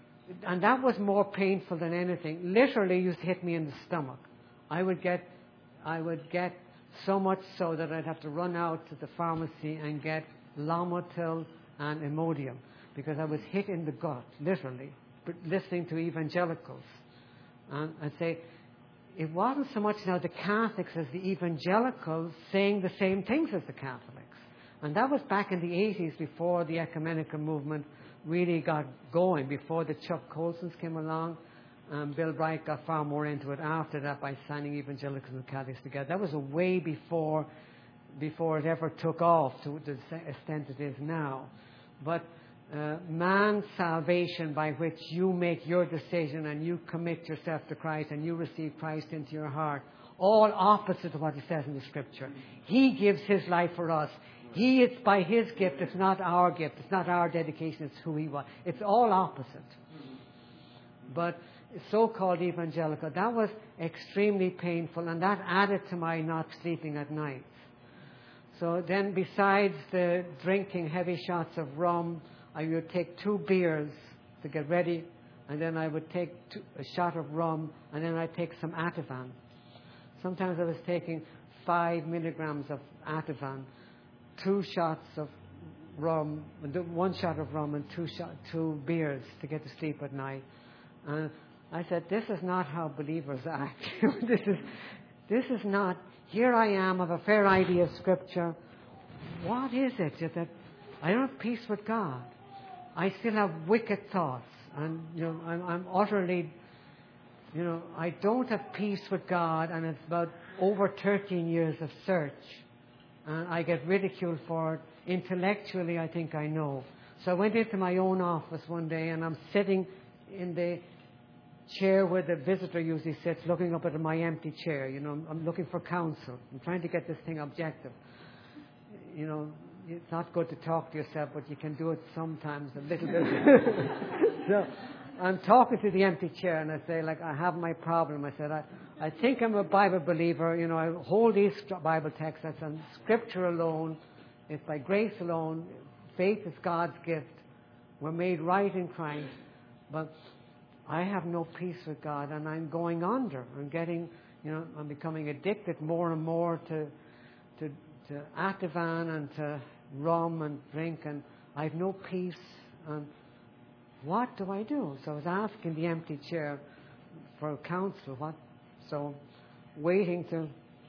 and that was more painful than anything. Literally, used to hit me in the stomach. I would get, I would get so much so that I'd have to run out to the pharmacy and get Lomotil and Imodium, because I was hit in the gut, literally, listening to evangelicals. And I'd say, it wasn't so much now the Catholics as the evangelicals saying the same things as the Catholics. And that was back in the eighties, before the ecumenical movement really got going, before the Chuck Colsons came along. Um, Bill Bright got far more into it after that by signing evangelicals and Catholics together. That was a way before, before it ever took off to the extent it is now. But uh, man's salvation, by which you make your decision and you commit yourself to Christ and you receive Christ into your heart, all opposite of what it says in the Scripture. He gives His life for us. He, it's by His gift. It's not our gift. It's not our dedication. It's who He was. It's all opposite. But so-called evangelical, that was extremely painful, and that added to my not sleeping at night. So then, besides the drinking heavy shots of rum, I would take two beers to get ready, and then I would take two, a shot of rum, and then I'd take some Ativan. Sometimes I was taking five milligrams of Ativan, two shots of rum, one shot of rum and two shot, two beers to get to sleep at night. And I said, this is not how believers act. this is, this is not. Here I am, I have a fair idea of Scripture. What is it that I don't have peace with God? I still have wicked thoughts, and you know, I'm, I'm utterly, you know, I don't have peace with God, and it's about over thirteen years of search, and I get ridiculed for it. Intellectually, I think I know. So I went into my own office one day, and I'm sitting in the chair where the visitor usually sits, looking up at my empty chair. You know, I'm looking for counsel. I'm trying to get this thing objective. You know, it's not good to talk to yourself, but you can do it sometimes a little bit. So I'm talking to the empty chair, and I say, like, I have my problem. I said, I, I think I'm a Bible believer. You know, I hold these Bible texts. That's on Scripture alone. It's by grace alone. Faith is God's gift. We're made right in Christ. But I have no peace with God, and I'm going under. I'm getting, you know, I'm becoming addicted more and more to, to, to Ativan and to rum and drink, and I have no peace. And what do I do? So I was asking the empty chair for counsel. What? So waiting to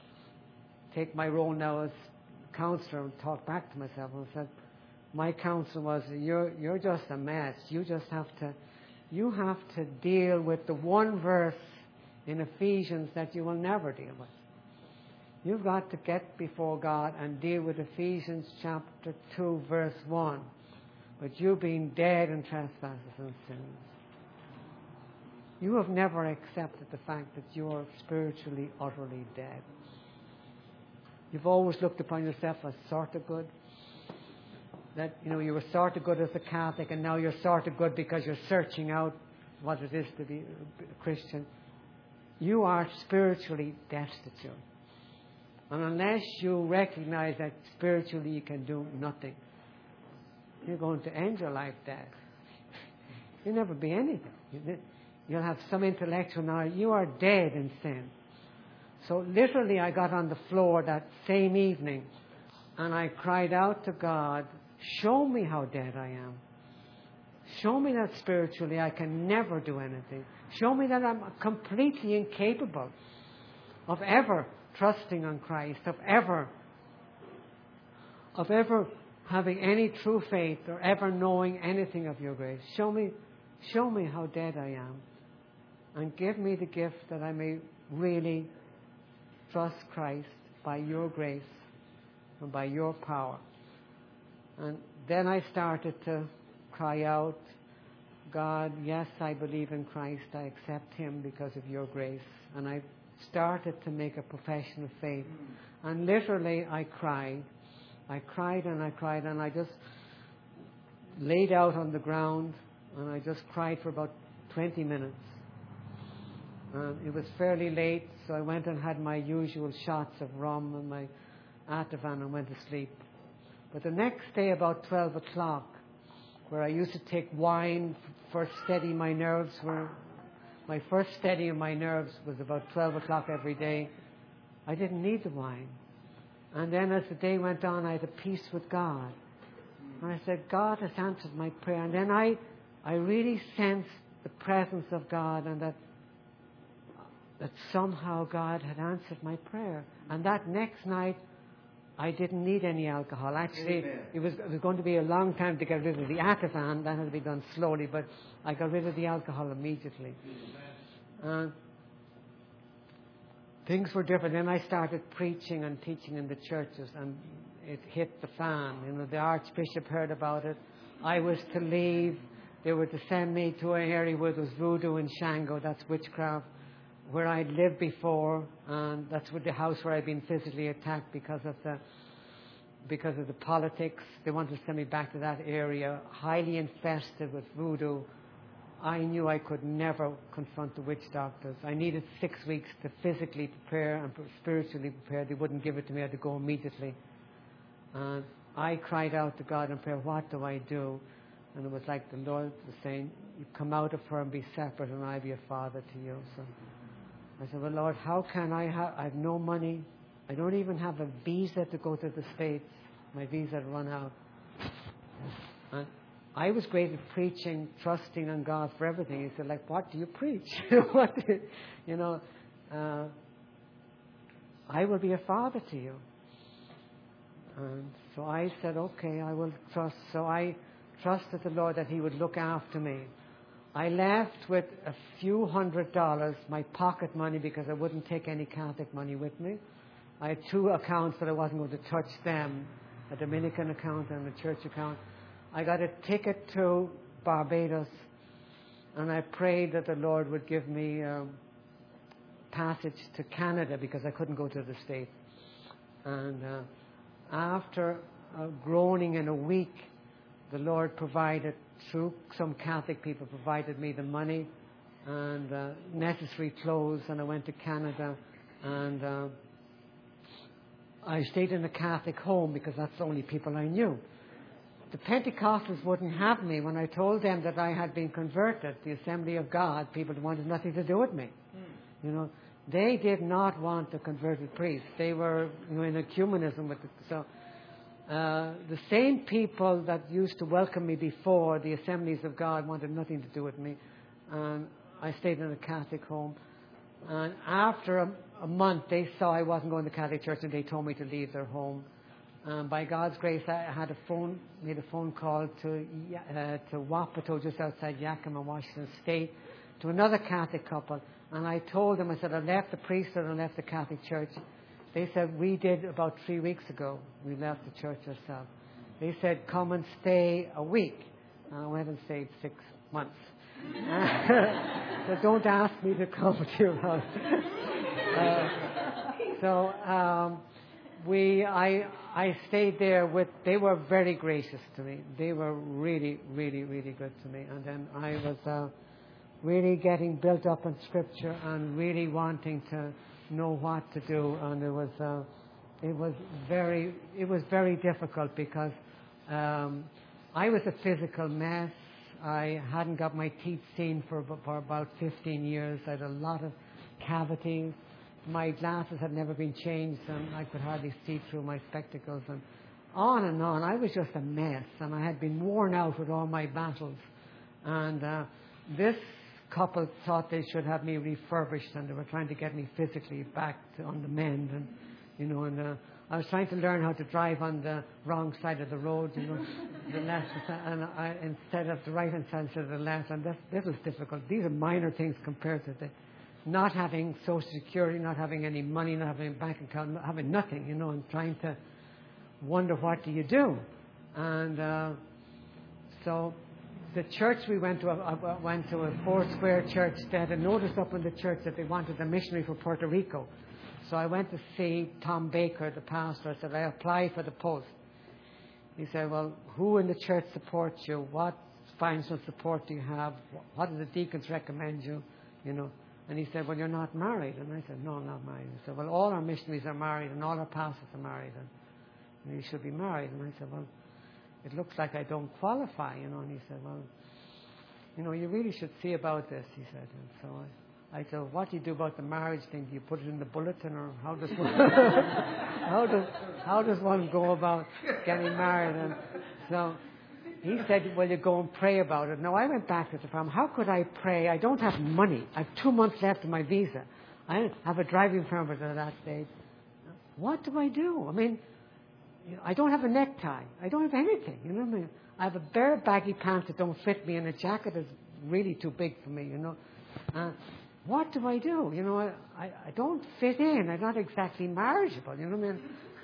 take my role now as counselor and talk back to myself. And I said, my counsel was, you're you're just a mess. You just have to. You have to deal with the one verse in Ephesians that you will never deal with. You've got to get before God and deal with Ephesians chapter two, verse one. But you being dead in trespasses and sins. You have never accepted the fact that you're spiritually, utterly dead. You've always looked upon yourself as sort of good. That, you know, you were sort of good as a Catholic, and now you're sort of good because you're searching out what it is to be a Christian. You are spiritually destitute. And unless you recognize that spiritually you can do nothing, you're going to end your life dead. You'll never be anything. You'll have some intellectual knowledge. You are dead in sin. So literally I got on the floor that same evening and I cried out to God, show me how dead I am. Show me that spiritually I can never do anything. Show me that I'm completely incapable of ever trusting on Christ, of ever, of ever having any true faith or ever knowing anything of your grace. Show me, show me how dead I am. And give me the gift that I may really trust Christ by your grace and by your power. And then I started to cry out, God, yes, I believe in Christ. I accept him because of your grace. And I started to make a profession of faith. And literally I cried. I cried and I cried and I just laid out on the ground and I just cried for about twenty minutes. And it was fairly late, so I went and had my usual shots of rum and my Ativan and went to sleep. But the next day, about twelve o'clock, where I used to take wine for steady my nerves, where my first steady of my nerves was about twelve o'clock every day, I didn't need the wine. And then as the day went on, I had a peace with God. And I said, God has answered my prayer. And then I, I really sensed the presence of God and that that somehow God had answered my prayer. And that next night, I didn't need any alcohol. Actually, it was, it was going to be a long time to get rid of the Ativan. That had to be done slowly, but I got rid of the alcohol immediately. And things were different. Then I started preaching and teaching in the churches, and it hit the fan. You know, the Archbishop heard about it. I was to leave. They were to send me to an area where there was voodoo and Shango. That's witchcraft. Where I'd lived before, and that's with the house where I'd been physically attacked because of the because of the politics. They wanted to send me back to that area, highly infested with voodoo. I knew I could never confront the witch doctors. I needed six weeks to physically prepare and spiritually prepare. They wouldn't give it to me. I had to go immediately. And I cried out to God in prayer, what do I do? And it was like the Lord was saying, you come out of her and be separate, and I'll be a father to you. So I said, well, Lord, how can I have, I have no money. I don't even have a visa to go to the States. My visa had run out. And I was great at preaching, trusting on God for everything. He said, like, what do you preach? what do you, you know, uh, I will be a father to you. And so I said, okay, I will trust. So I trusted the Lord that he would look after me. I left with a few hundred dollars, my pocket money, because I wouldn't take any Catholic money with me. I had two accounts that I wasn't going to touch them, a Dominican account and a church account. I got a ticket to Barbados, and I prayed that the Lord would give me a passage to Canada because I couldn't go to the States. And uh, after uh, groaning in a week, the Lord provided, through some Catholic people, provided me the money and uh, necessary clothes, and I went to Canada, and uh, I stayed in a Catholic home because that's the only people I knew. The Pentecostals wouldn't have me. When I told them that I had been converted, the Assembly of God, people wanted nothing to do with me. Mm. You know, they did not want a converted priest. They were, you know, in ecumenism with it. So uh, the same people that used to welcome me before, the Assemblies of God, wanted nothing to do with me. And I stayed in a Catholic home. And after a, a month, they saw I wasn't going to Catholic church, and they told me to leave their home. Um, by God's grace, I had a phone, made a phone call to uh, to Wapato, just outside Yakima, Washington State, to another Catholic couple. And I told them, I said, I left the priesthood and left the Catholic church. They said, we did about three weeks ago. We left the church ourselves. They said, come and stay a week. And I went and stayed six months. So don't ask me to come to your house. Uh, so um, we, I, I stayed there with. They were very gracious to me. They were really, really, really good to me. And then I was uh, really getting built up in Scripture and really wanting to know what to do. And it was, uh, it was very, it was very difficult because um, I was a physical mess. I hadn't got my teeth seen for, for about fifteen years. I had a lot of cavities. My glasses had never been changed, and I could hardly see through my spectacles. And on and on. I was just a mess, and I had been worn out with all my battles. And uh, this couple thought they should have me refurbished, and they were trying to get me physically back to, on the mend. And you know, and uh, I was trying to learn how to drive on the wrong side of the road, you know, the left and I, instead of the right-hand side instead of the left, and this, this was difficult. These are minor things compared to the not having Social Security, not having any money, not having a bank account, not having nothing, you know, and trying to wonder what do you do. And uh, so the church we went to, uh, went to a four-square church. They had a notice up in the church that they wanted a missionary for Puerto Rico. So I went to see Tom Baker, the pastor. I said, I apply for the post. He said, well, who in the church supports you? What financial support do you have? What do the deacons recommend you? You know. And he said, well, you're not married. And I said, no, I'm not married. He said, well, all our missionaries are married and all our pastors are married. And you should be married. And I said, well, it looks like I don't qualify, you know. And he said, well, you know, you really should see about this, he said. And so I, I said, well, what do you do about the marriage thing? Do you put it in the bulletin, or how does one, how does how does one go about getting married? And so he said, well, you go and pray about it. Now, I went back to the farm. How could I pray? I don't have money. I have two months left of my visa. I have a driving permit at that stage. What do I do? I mean, I don't have a necktie. I don't have anything. You know what I mean? I have a bare baggy pants that don't fit me, and a jacket is really too big for me, you know. Uh, what do I do? You know, I, I, I don't fit in. I'm not exactly marriageable, you know what I mean?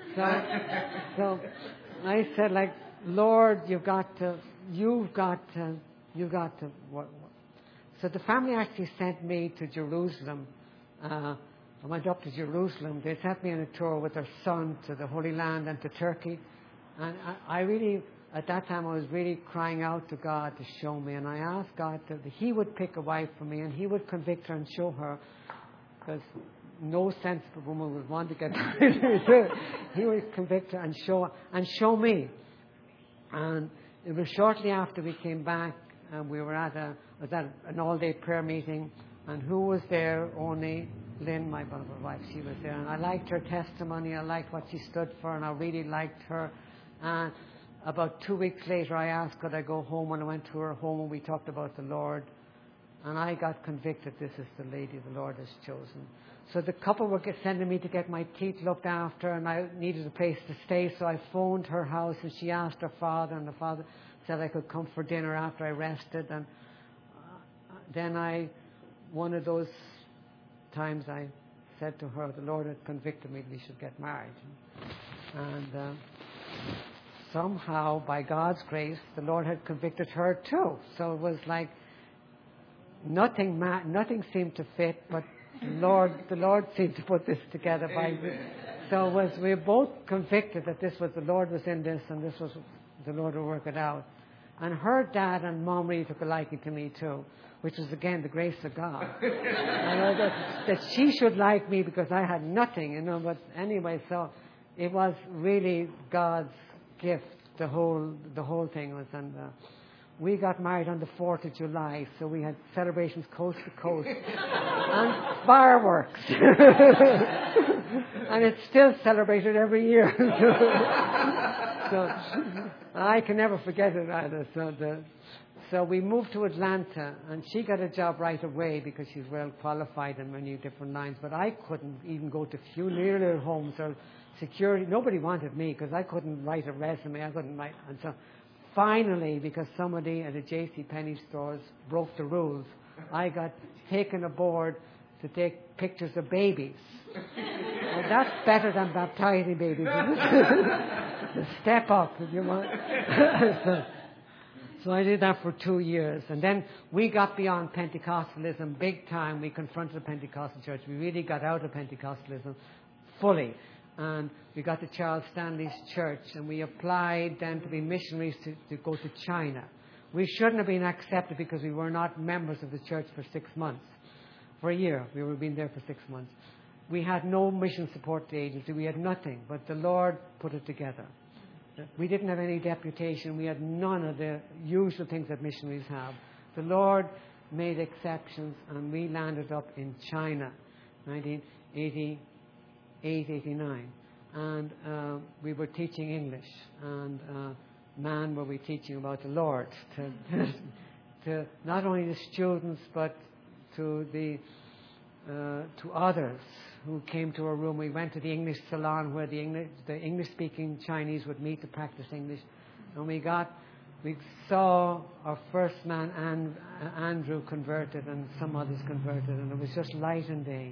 So, so I said, like, Lord, you've got to, you've got to, you've got to. What, what. So the family actually sent me to Jerusalem. Uh, I went up to Jerusalem. They sent me on a tour with their son to the Holy Land and to Turkey. And I, I really, at that time, I was really crying out to God to show me. And I asked God that He would pick a wife for me and He would convict her and show her. Because no sensible woman would want to get married. He would convict her and show and show me. And it was shortly after we came back, and we were at a was at an all-day prayer meeting. And who was there? Only Lynn, my brother's wife. She was there, and I liked her testimony. I liked what she stood for, and I really liked her. And about two weeks later, I asked, could I go home? And I went to her home, and we talked about the Lord. And I got convicted. This is the lady the Lord has chosen. So the couple were sending me to get my teeth looked after, and I needed a place to stay. So I phoned her house, and she asked her father, and the father said I could come for dinner after I rested. And uh, then I, one of those times, I said to her, the Lord had convicted me that we should get married. And uh, somehow, by God's grace, the Lord had convicted her too. So it was like nothing, ma- nothing seemed to fit, but the Lord, the Lord seemed to put this together. By so it was we were both convicted that this was the Lord was in this, and this was the Lord would work it out. And her dad and mom really took a liking to me too, which was again the grace of God. I know that, that she should like me because I had nothing, you know. But anyway, so it was really God's gift. The whole the whole thing was, and uh, we got married on the fourth of July, so we had celebrations coast to coast and fireworks, and it's still celebrated every year. So I can never forget it either. So the. So we moved to Atlanta, and she got a job right away because she's well qualified in many different lines. But I couldn't even go to funeral homes or security. Nobody wanted me because I couldn't write a resume. I couldn't write. And so finally, because somebody at the J C Penney stores broke the rules, I got taken aboard to take pictures of babies. Well, that's better than baptizing babies. The step up, if you want. so, So I did that for two years. And then we got beyond Pentecostalism big time. We confronted the Pentecostal church. We really got out of Pentecostalism fully. And we got to Charles Stanley's church, and we applied then to be missionaries to, to go to China. We shouldn't have been accepted because we were not members of the church for six months. For a year, we were been there for six months. We had no mission support agency. We had nothing, but the Lord put it together. We didn't have any deputation. We had none of the usual things that missionaries have. The Lord made exceptions, and we landed up in China, nineteen eighty-eight, eighty-nine. And uh, we were teaching English. And uh, man, were we teaching about the Lord to, to not only the students, but to the uh, to others who came to our room. We went to the English salon where the English, the English-speaking Chinese would meet to practice English, and we got, we saw our first man, and, uh, Andrew, converted, and some others converted, and it was just light and day,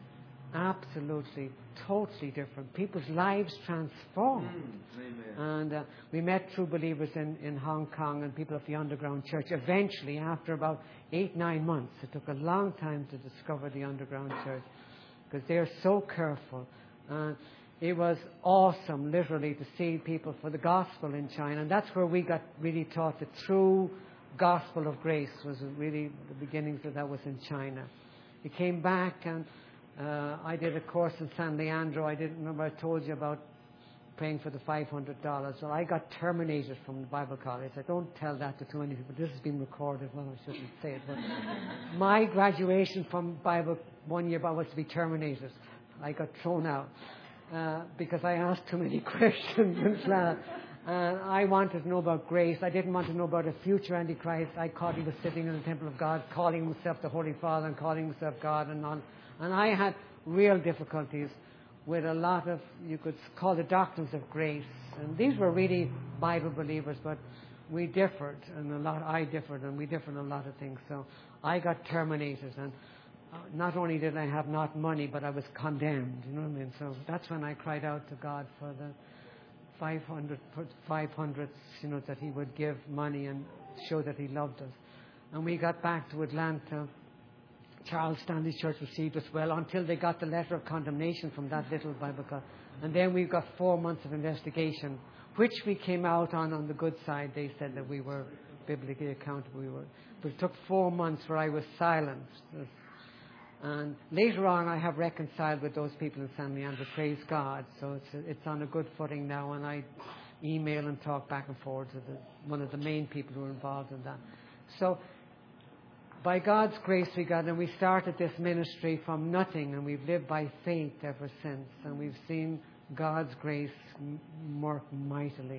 absolutely, totally different. People's lives transformed, mm, and uh, we met true believers in in Hong Kong and people of the underground church. Eventually, after about eight, nine months, it took a long time to discover the underground church, because they're so careful. Uh, it was awesome, literally, to see people for the gospel in China. And that's where we got really taught the true gospel of grace. Was really the beginnings of that was in China. We came back, and uh, I did a course in San Leandro. I didn't remember I told you about praying for the five hundred dollars. Well, I got terminated from the Bible college. I don't tell that to too many people. This has been recorded. Well, I shouldn't say it. But my graduation from Bible one year was to be terminated. I got thrown out uh, because I asked too many questions in class. And I wanted to know about grace. I didn't want to know about a future Antichrist. I thought he was sitting in the temple of God, calling himself the Holy Father and calling himself God and on. And I had real difficulties with a lot of, you could call the doctrines of grace. And these were really Bible believers, but we differed, and a lot, I differed, and we differed in a lot of things. So I got terminated, and not only did I have not money, but I was condemned, you know what I mean? So that's when I cried out to God for the five hundred, five hundreds, you know, that he would give money and show that he loved us. And we got back to Atlanta. Charles Stanley's church received us well until they got the letter of condemnation from that little Bible college. And then we got four months of investigation, which we came out on on the good side. They said that we were biblically accountable. We were, but it took four months where I was silenced. And later on, I have reconciled with those people in San Leandro. Praise God. So it's it's on a good footing now, and I email and talk back and forth to the, one of the main people who are involved in that. So by God's grace, we got, and we started this ministry from nothing, and we've lived by faith ever since, and we've seen God's grace work mightily.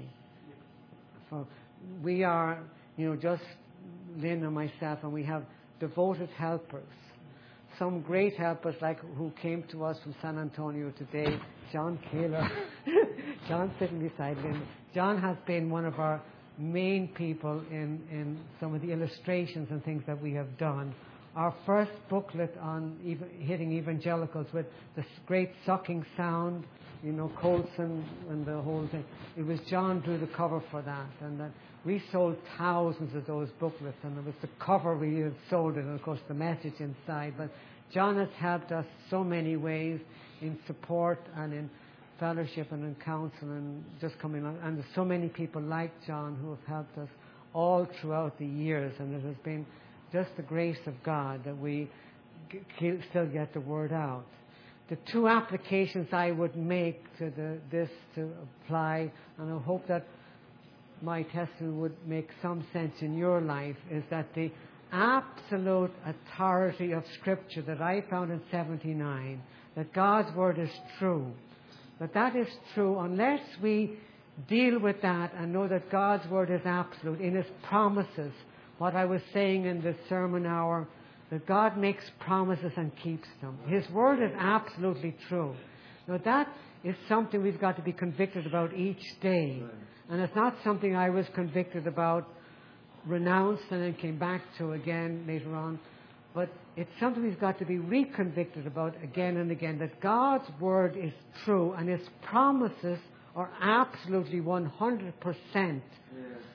So we are, you know, just Lynn and myself, and we have devoted helpers. Some great helpers, like who came to us from San Antonio today, John Kaler. John's sitting beside Lynn. John has been one of our main people in, in some of the illustrations and things that we have done. Our first booklet on ev- hitting evangelicals with the great sucking sound, you know, Colson and the whole thing. It was John drew the cover for that, and that we sold thousands of those booklets, and it was the cover we had sold it, and of course the message inside. But John has helped us so many ways in support and in fellowship and in counsel and just coming on. And there's so many people like John who have helped us all throughout the years, and it has been just the grace of God that we g- still get the word out. The two applications I would make to the, this to apply, and I hope that my testimony would make some sense in your life, is that the absolute authority of Scripture that I found in seventy-nine, that God's word is true, that that is true unless we deal with that and know that God's word is absolute in His promises. What I was saying in the sermon hour, that God makes promises and keeps them. His word is absolutely true. Now that is something we've got to be convicted about each day. And it's not something I was convicted about, renounced, and then came back to again later on. But it's something we've got to be reconvicted about again and again, that God's word is true and His promises are absolutely one hundred percent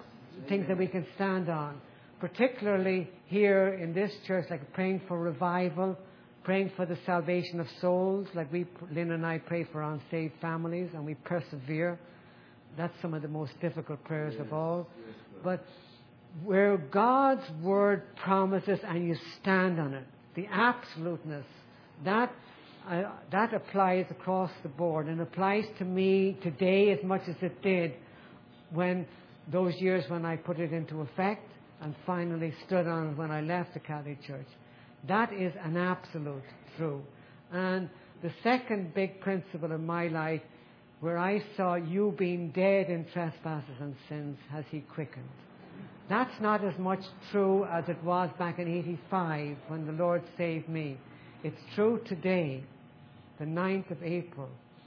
things that we can stand on. Particularly here in this church, like praying for revival, praying for the salvation of souls, like we, Lynn and I, pray for unsaved families, and we persevere. That's some of the most difficult prayers of all. But where God's word promises and you stand on it, the absoluteness, that uh, that applies across the board and applies to me today as much as it did when those years when I put it into effect and finally stood on it when I left the Catholic Church. That is an absolute true. And the second big principle in my life, where I saw you being dead in trespasses and sins, has He quickened. That's not as much true as it was back in eighty-five when the Lord saved me. It's true today, the ninth of April.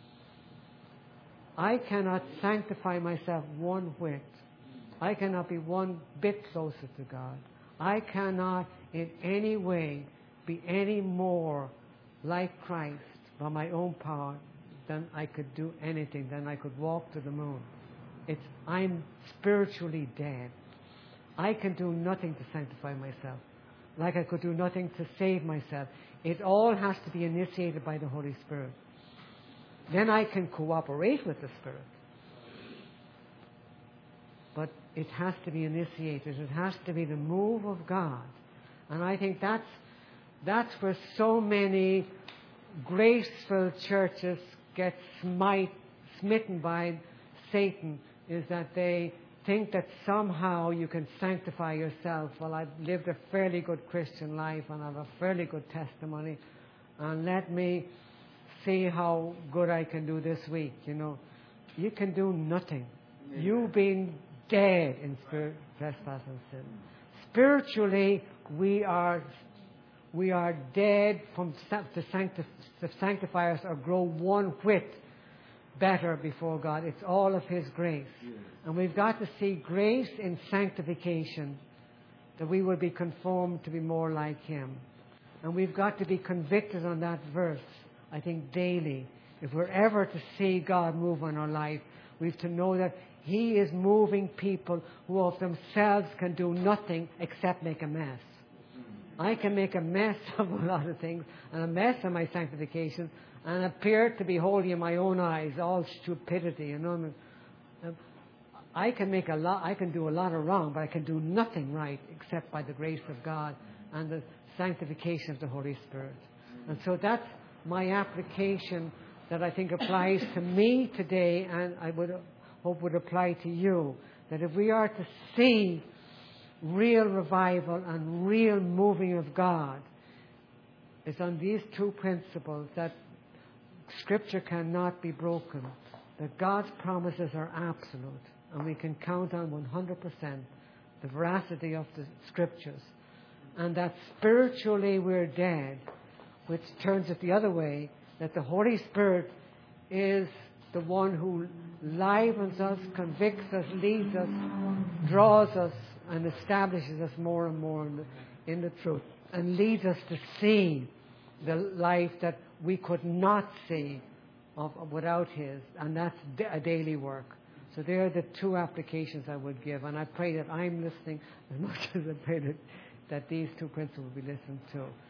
I cannot sanctify myself one whit. I cannot be one bit closer to God. I cannot in any way be any more like Christ by my own power than I could do anything, than I could walk to the moon. It's I'm spiritually dead. I can do nothing to sanctify myself, like I could do nothing to save myself. It all has to be initiated by the Holy Spirit. Then I can cooperate with the Spirit. But it has to be initiated. It has to be the move of God. And I think that's, that's where so many graceful churches get smite, smitten by Satan, is that they think that somehow you can sanctify yourself. Well, I've lived a fairly good Christian life and I have a fairly good testimony, and let me see how good I can do this week. You know, you can do nothing. Yeah. You've been dead in spirit, trespass and sin. Spiritually, we are we are dead from to, sanctif- to sanctify us or grow one whit better before God. It's all of His grace. Yes. And we've got to see grace in sanctification, that we will be conformed to be more like Him. And we've got to be convicted on that verse, I think, daily. If we're ever to see God move in our life, we have to know that He is moving people who of themselves can do nothing except make a mess. I can make a mess of a lot of things, and a mess of my sanctification, and appear to be holy in my own eyes, all stupidity. You know, I can make a lot. I can do a lot of wrong, but I can do nothing right except by the grace of God and the sanctification of the Holy Spirit. And so that's my application that I think applies to me today, and I would hope would apply to you. That if we are to see real revival and real moving of God, it's on these two principles that Scripture cannot be broken, that God's promises are absolute, and we can count on one hundred percent the veracity of the Scriptures, and that spiritually we're dead, which turns it the other way, that the Holy Spirit is the one who livens us, convicts us, leads us, draws us, and establishes us more and more in the, in the truth, and leads us to see the life that we could not see of, without His, and that's a daily work. So there are the two applications I would give, and I pray that I'm listening as much as I pray that, that these two principles will be listened to.